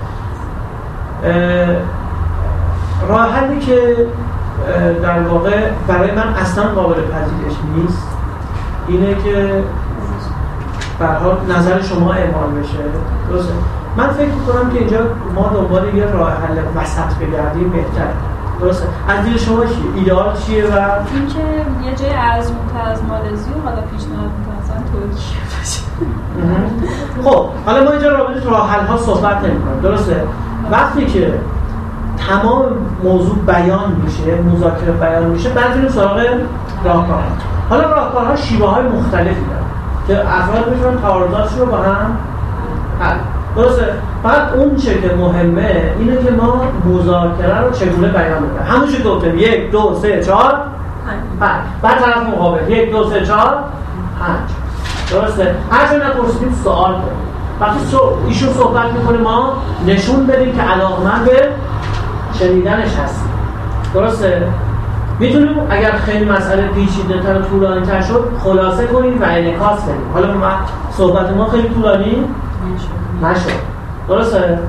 راه حلی که در واقع برای من اصلا قابل پذیرش نیست اینه که به هر حال نظر شما اعمال بشه. درسته؟ من فکر می‌کنم که اینجا ما دنبال یه راه حل وسط بگردیم بهتره. درسته؟ از دید شما چیه؟ ایدئال چیه؟ و اینکه یه جای ارزون‌تر از مالزی و حالا پیشنهاد می‌کنم مثلا ترکیه باشه. خب حالا ما اینجا راجع به راه حل‌ها صحبت نمی‌کنیم. درسته؟ وقتی که تمام موضوع بیان میشه، مذاکره بیان میشه، بعد میریم سراغ راهکارها. حالا راهکارها شیوه‌های مختلفی دارن که افراد میتونن تعارضاتشون رو با هم حل. درسته؟ بعد اون چه که مهمه اینه که ما مذاکره رو چگونه بیان میکنیم. همون چه گفتیم یک، دو، سه، چهار، پنج. بعد طرف مقابل یک، دو، سه، چهار، پنج. درسته؟ هر چه نپرسیدیم سوال کنیم. وقتی ایشون صحبت میکنه ما نشون بدیم که علاقه‌مند به شنیدنش هستیم. درسته؟ میتونیم اگر خیلی مسئله پیچیده‌تر و طولانی‌تر شد خلاصه کنیم و انعکاس بدیم. حالا ما صحبت ما خیلی طولانی نشد. درسته؟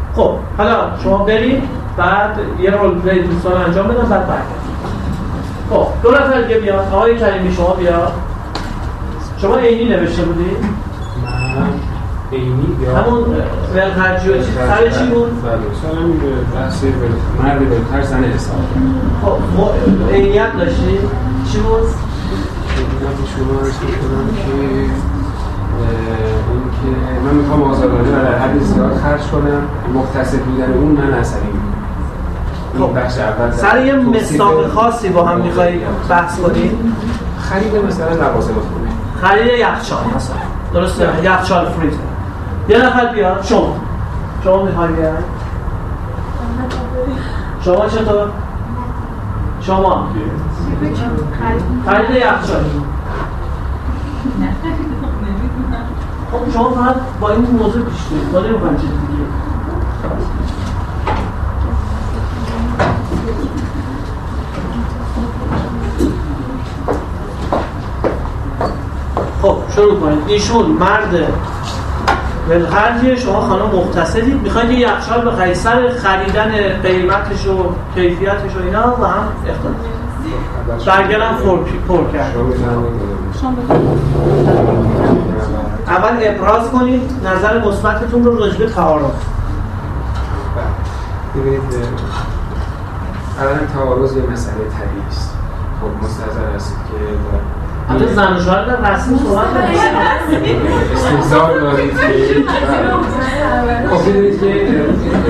خب حالا شما برید بعد یه رول پلی دوستان انجام بدن بعد برگردید. خب دو نفر دیگه بیان. آقای کریمی شما بیا. شما عینی نوشته بودید؟ من عینی یا همون ولخرجی و چی سر چی بود؟ بله سرم بحث مرد ولخرج زن حساب. خب عینیت داشتی؟ چی بود؟ عینیت شما رسید کنم که این که من میخوام آزادانه و در حد زیاد خرج کنم، مختصر بودن اون من عصبی میکنم. خب بخش اول سر یه مثال خاصی با هم میخوایی بحث کنیم. خرید مثلا لوازم خونه، خرید یخچال مثلا، درسته؟ یخچال فریزر. یه نفر بیاد. شما شما میخوایی بیاد؟ شما چطور؟ شما خرید یخچال. خب شما فقط با این موضوع پیش برید. ما نمیخوایم چیز دیگه. خب شروع کنید. ایشون مرد ولخرجیه، شما خانم مقتصدید، میخواید یه یخچال بخرید. سر خریدن قیمتش و کیفیتش و اینا و هم اختلاف برگرم پر کرد. اول ابراز کنید نظر مثبتتون رو راجع به تعارض. ببینید اولا تعارض یه مسئله طبیعی است. خب مستحضر است که حتی زن و شوهر در رسمی صحبت کنید. استحضار دارید که خب ببینید که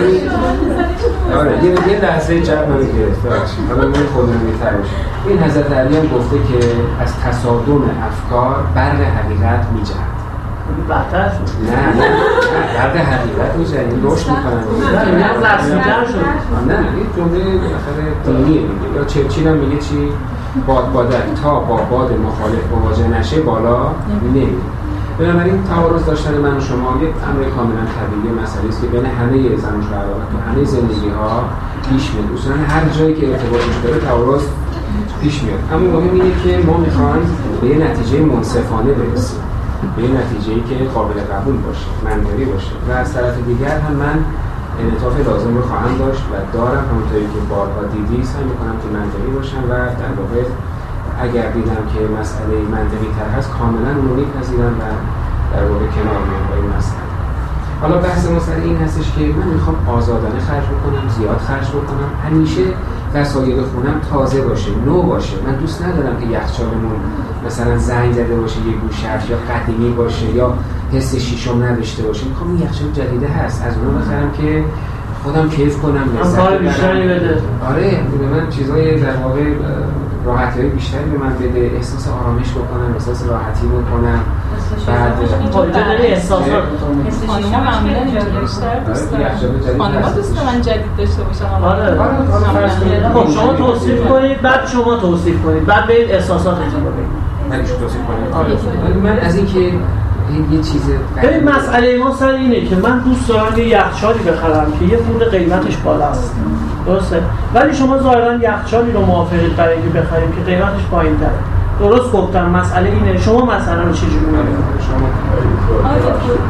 آره یه لحظه جب من گرفت باشید. حالا من خودم میتر باشید. این حضرت علی هم گفته که از تصادم افکار برق حقیقت میجهد. بهتر شد. نه نه برق حقیقت میجهد. این رشد میکنن. نه این رسمی‌تر شد. نه این جمله بالاخره دینیه میگه. یا چرچیل هم میگه چی؟ باد بادر تا با باد مخالف مواجه نشه بالا نمیره. بنابراین تعارض داشتن من و شما یک امر کاملا طبیعی مسئله است که بین همه زن و شوهر و همه زندگی‌ها پیش میاد. اصلا هر جایی که ارتباطش داره تعارض پیش میاد. اما مهم اینه که ما می‌خوایم به یه نتیجه منصفانه برسیم، به یه نتیجه‌ای که قابل قبول باشه، منطقی باشه. و از طرف دیگر هم من انعطاف لازم رو خواهم داشت و دارم، همونطوری که بارها دیدی سعی می‌کنم که منطقی باشم و در واقع اگر دیدم که مسئله منطقی تر هست کاملا اون رو میپذیرم و در واقع کنار میام با این مسئله. حالا بحث مسئله این هستش که من میخوام آزادانه خرج بکنم، زیاد خرج بکنم، همیشه وسایل خونم تازه باشه، نو باشه. من دوست ندارم که یخچالمون مثلا زنگ زده باشه، یه گوشه‌اش یا قدیمی باشه یا حس شیشم نداشته باشه. میخوام این یخچال جدیده هست از اونو بخرم که خودم کیف کنم، کار بیشتری بده. آره به من چیزای در واقع راحتی‌های بیشتری به من بده، احساس آرامش بکنم، احساس راحتی بکنم. بعد خب اینجا داری احساسات می‌کنی. خانم‌ها معمولاً اینجوری بیشتر دوست دارن. خانم‌ها دوست دارن جدید داشته باشن. آره. خب شما توصیف کنید، بعد شما توصیف کنید، بعد برید احساساتتون رو بگید. من چی توصیف کنم؟ من از اینکه این یه چیز ببین مسئله ما سر اینه که من دوست دارم یه یخچالی بخرم که یه خورده قیمتش بالاست، درسته؟ ولی شما ظاهراً یخچالی رو موافقید برای اینکه بخریم که قیمتش پایین‌تره. درست گفتم مسئله اینه. شما مثلا رو چجوری می‌بینید؟ شما آره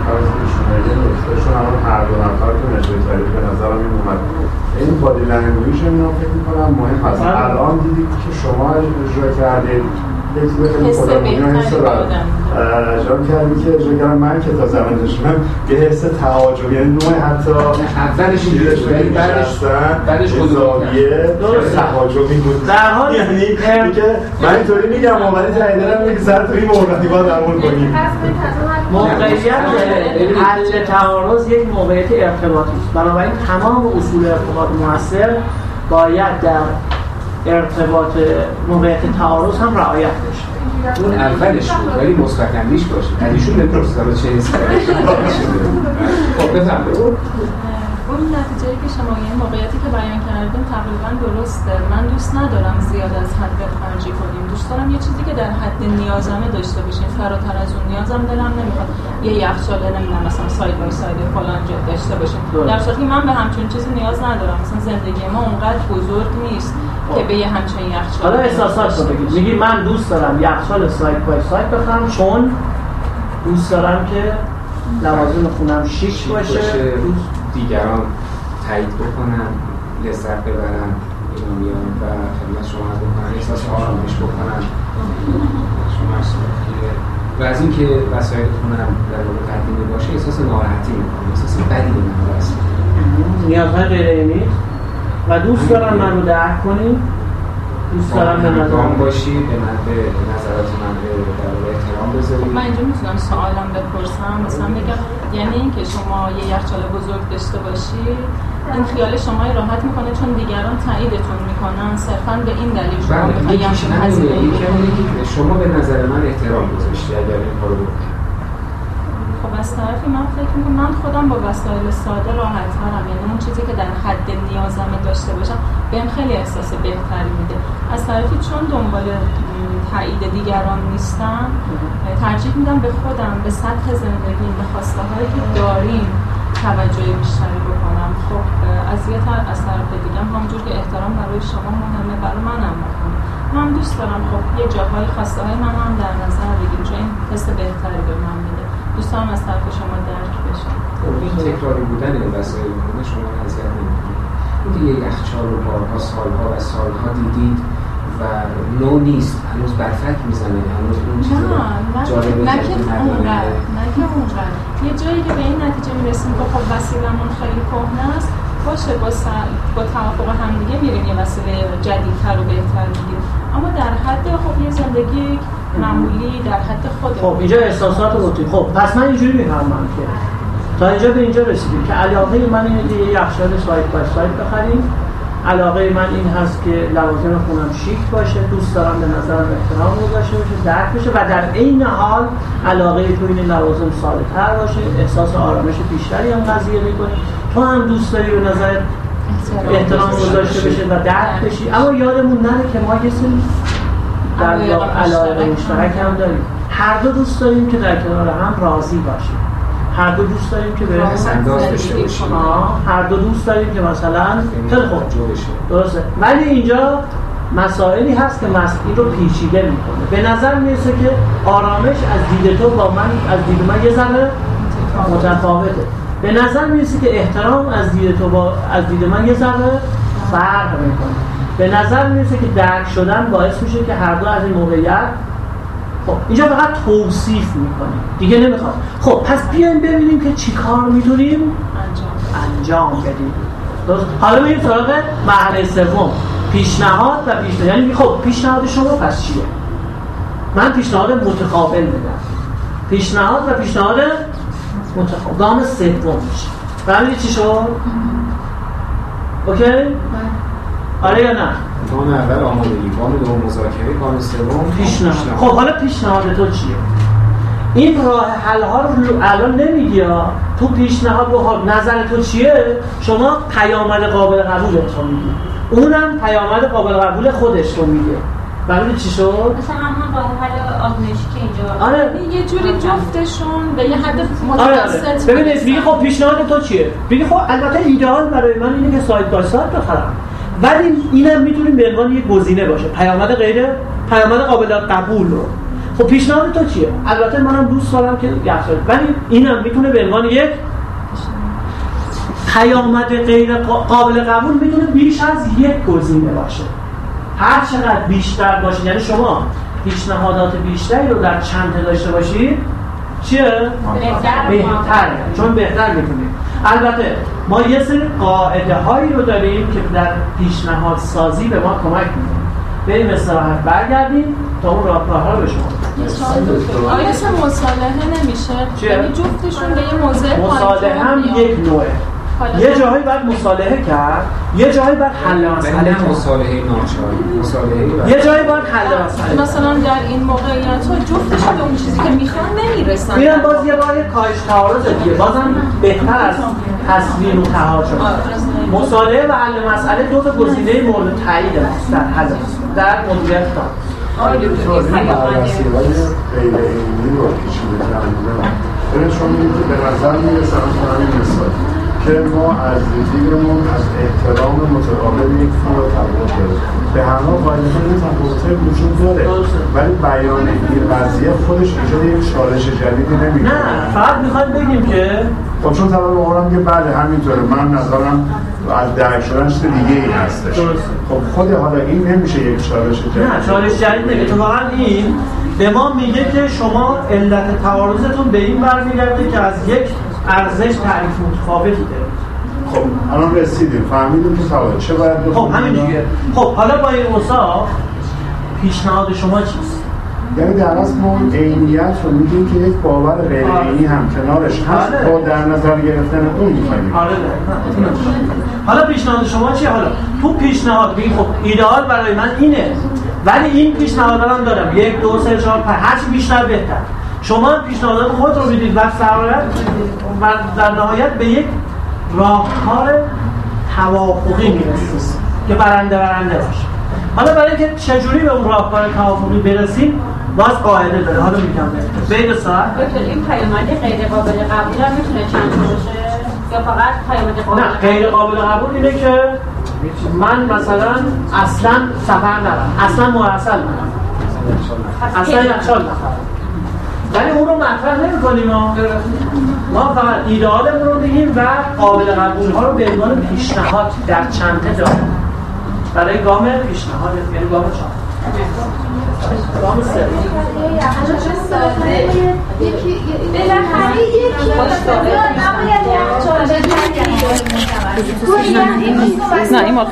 شما هر دو نفر که نشون تاریخ به نظرم این اومد. این بادی لنگویج اینا فکر می‌کنم مهم هست. الان دیدید که شما اجرا کردید یک به خودمونی حس دارم اجرا کردی که اجرا کردم من که تا زمان داشتم یه حس تعاجب، یعنی نوع حتی اولش دیدش ولی بعدش بعدش خودمونیه تعاجبی بود. در حال یعنی که من اینطوری میگم ولی جدیدن میگه سر توی موقعیتی باید درمون کنیم. موقعیت حل تعارض یک موقعیت ارتباطی است. بنابراین تمام اصول ارتباط مؤثر باید در ارتباط موقعیت تعارض هم رعایت بشه. اون اولش بود ولی مثبت اندیش باشه. ازشون بپرسید حالا چه حسی داره. خب بفرمایید. اون نتیجه‌ای که شما این موقعیتی که بیان کردین تقریبا درسته. من دوست ندارم زیاد از حد خرجی کنیم. دوست دارم یه چیزی که در حد نیازمه داشته باشیم. فراتر از اون نیازم دلم نمیخواد. یه یخچال نمیدونم مثلا ساید بای ساید فلان جا داشته باشیم. در صورتی که من به همچین چیزی نیاز ندارم. مثلا زندگی ما اونقدر بزرگ نیست که به یه همچین یخچال. حالا احساسات رو بگید. میگی من دوست دارم یخچال ساید بای ساید بخرم چون دوست دارم که لوازم خونم شیک باشه. دیگران تایید بکنن، لذت ببرن ایرانیان و خدمت شما عرض بکنن، احساس آرامش بکنن شما و از اینکه وسایل خونم در واقع قدیمی باشه احساس ناراحتی میکنم، احساس بدی به من واسه نیازهای غیر اینی و دوست دارم من رو درک کنی، دوست دارم به نظرم باشی، به من به نظرات من در واقع احترام بذاری. من اینجا میتونم سوالم بپرسم، مثلا بگم یعنی اینکه شما یه یخچال بزرگ داشته باشی این خیال شما راحت میکنه چون دیگران تاییدتون میکنن، صرفاً به این دلیل شما میخواید همچین هزینه‌ای بکنید. شما به نظر من احترام گذاشتی اگر این کارو بکنید. خب از طرفی من فکر میکنم من خودم با وسایل ساده راحت ترم، یعنی اون چیزی که در حد نیازم داشته باشم بهم خیلی احساس بهتری میده. از طرفی چون دنبال تایید دیگران نیستم ترجیح میدم به خودم، به سطح زندگیم، به خواسته هایی که داریم توجه بیشتری بکنم. خب از یه طرف از طرف دیگه همونجور که احترام برای شما مهمه برای منم مهمه. من دوست دارم خب یه جاهای خواسته های من هم در نظر بگیریم چون این حس بهتری به من میده. دوست دارم از طرف شما درک بشه. این تکراری بودن این وسایل کنه شما اذیت نمی‌کنه. این دیگه یخچال رو بارها سالها و سالها دیدید و نو نیست، هنوز برفک میزنه، هنوز اون چیز جالبه نه که اونقدر نه که اونقدر یه جایی که به این نتیجه میرسیم که خب وسیله‌مون خیلی کهنه است باشه، با سر با توافق هم دیگه میریم یه وسیله جدیدتر و بهتر میگیریم، اما در حد خب یه زندگی معمولی در حد خودمون. خب اینجا احساسات روتین. خب پس من اینجوری میفهمم که تا اینجا به اینجا رسیدیم که علاقه من اینه که یه یخچال سایت بای سایت بخریم، علاقه من این هست که لوازم خونم شیک باشه، دوست دارم به نظرم احترام گذاشته باشه، درک بشه و در عین حال علاقه تو این لوازم ساده تر باشه، احساس آرامش بیشتری هم قضیه میکنی، تو هم دوست داری به نظر احترام گذاشته بشه و درک بشی. اما یادمون نره که ما یه سری در واقع علاقه مشترک هم داریم، هر دو دوست داریم که در کنار هم راضی باشیم، هر دو دوست داریم که به انداز داشته باشیم، هر دو دوست داریم که مثلا خیلی خوب درسته. ولی اینجا مسائلی هست که مسئله رو پیچیده میکنه. به نظر میرسه که آرامش از دید تو با من از دید من یه ذره متفاوته. به نظر میرسه که احترام از دید تو با از دید من یه ذره فرق میکنه. به نظر میرسه که درک شدن باعث میشه که هر دو از این موقعیت خب اینجا فقط توصیف میکنیم دیگه نمیخوام. خب پس بیایم ببینیم که چی کار میتونیم انجام انجام بدیم. درست؟ حالا میریم سراغ مرحله سوم، پیشنهاد و پیشنهاد. یعنی خب پیشنهاد شما پس چیه؟ من پیشنهاد متقابل میدم. پیشنهاد و پیشنهاد متقابل گام سوم میشه. فهمیدی چی شد؟ اوکی؟ آره یا نه؟ گام اول آمادگی، گام دوم مذاکره، گام سوم پیشنهاد. خب حالا پیشنهاد تو چیه؟ این راه حل ها رو الان نمیگی ها. تو پیشنهاد رو نظر تو چیه؟ شما پیامد قابل قبولتون میگی، اونم پیامد قابل قبول خودش رو میگه. ببین چی شد؟ مثلا هم راه حل آزمایشی که اینجا آره یه جوری جفتشون به یه حد آره متوسط. ببین میگی خب پیشنهاد تو چیه؟ میگی خب البته ایدئال برای من اینه که سایت بای سایت بخرم، ولی اینم میتونیم به عنوان یک گزینه باشه، پیامد غیر پیامد قابل قبول رو. خب پیشنهاد تو چیه؟ البته منم دوست دارم که یخچال، ولی اینم میتونه به عنوان یک پیامد غیر قابل قبول میتونه بیش از یک گزینه باشه. هر چقدر بیشتر باشه، یعنی شما پیشنهادات بیشتری رو در چند تا داشته باشید چیه؟ بهتر بهتر، چون بهتر میتونید. البته ما یه سری قاعده هایی رو داریم که در پیشنهاد سازی به ما کمک میکنه. بریم استراحت برگردیم تا اون راهکارها رو به شما بدیم. آیا اصلا مصالحه نمیشه؟ یعنی جفتشون به یه موضع مصالحه هم یک نوعه. یه جاهایی باید مصالحه کرد، یه جاهایی باید حل مسئله کرد. مصالحه ناچاری، مصالحه یه جایی باید حل مسئله. مثلا در این موقعیت‌ها جفتشون به اون چیزی که میخوان نمیرسن. میرن باز یه بار کاهش تعارض دیگه، بازم بهتر از تصویر و تهاج شد. مصالحه و حل مسئله دو تا گزینه مورد تایید است در حل در مدیریت کار. آره دکتر وسیله‌های غیر علمی رو پیشنهاد کردم. برای شما میگید که به نظر میرسه مثلا این مثال که ما از دیگرمون از احترام متقابل یک فور تفاوت داره. به هر حال قاعدتا این تفاوت‌های وجود داره ولی بیان این قضیه خودش ایجاد یک چالش جدیدی نمی‌کنه. نه فقط می‌خوایم بگیم که خب چون طبعا عمرم که بله همینطوره، من نظرم از درک شدن چیز دیگه ای هستش. خب خود حالا این نمیشه یک چالش جدید. نه چالش جدید نمیشه. اتفاقا این به ما میگه که شما علت تعارضتون به این برمیگرده که از یک ارزش تعریف متفاوتی دارید. خب الان رسیدیم فهمیدیم که سوال چه باید بکنیم. خب همین دیگه. خب حالا با این اوصاف پیشنهاد شما چیست؟ یعنی در اصل ما عینیت رو میگیم که یک باور غیر عینی هم کنارش هست با در نظر گرفتن اون می‌خوایم. آره حالا پیشنهاد شما چیه؟ حالا تو پیشنهاد بگید خب ایدئال برای من اینه ولی این پیشنهاد هم دارم یک دو سه چهار پنج هر چی بیشتر بهتر. شما پیشنهادات خود رو میدید و در نهایت به یک راهکار توافقی میرسید که برنده برنده باشه. حالا برای اینکه چجوری به اون راهکار توافقی برسیم باز قاعده داره. حالا میگم بین ساعت دکتر این پیامد غیر قابل قبول هم میتونه چند باشه یا فقط پیامد قابل؟ نه غیر قابل قبول اینه که من مثلا اصلا سفر نرم، اصلا مرسل نرم، اصلا یخچال نخرم، ولی اون رو مطرح نمی‌کنیم. ما فقط ایدئالمون رو بگیم و قابل قبول ها رو به عنوان پیشنهاد در چنته داریم برای گام پیشنهاد، یعنی گام چهار. گام سه بالاخره یکی باید نباید یخچال نه این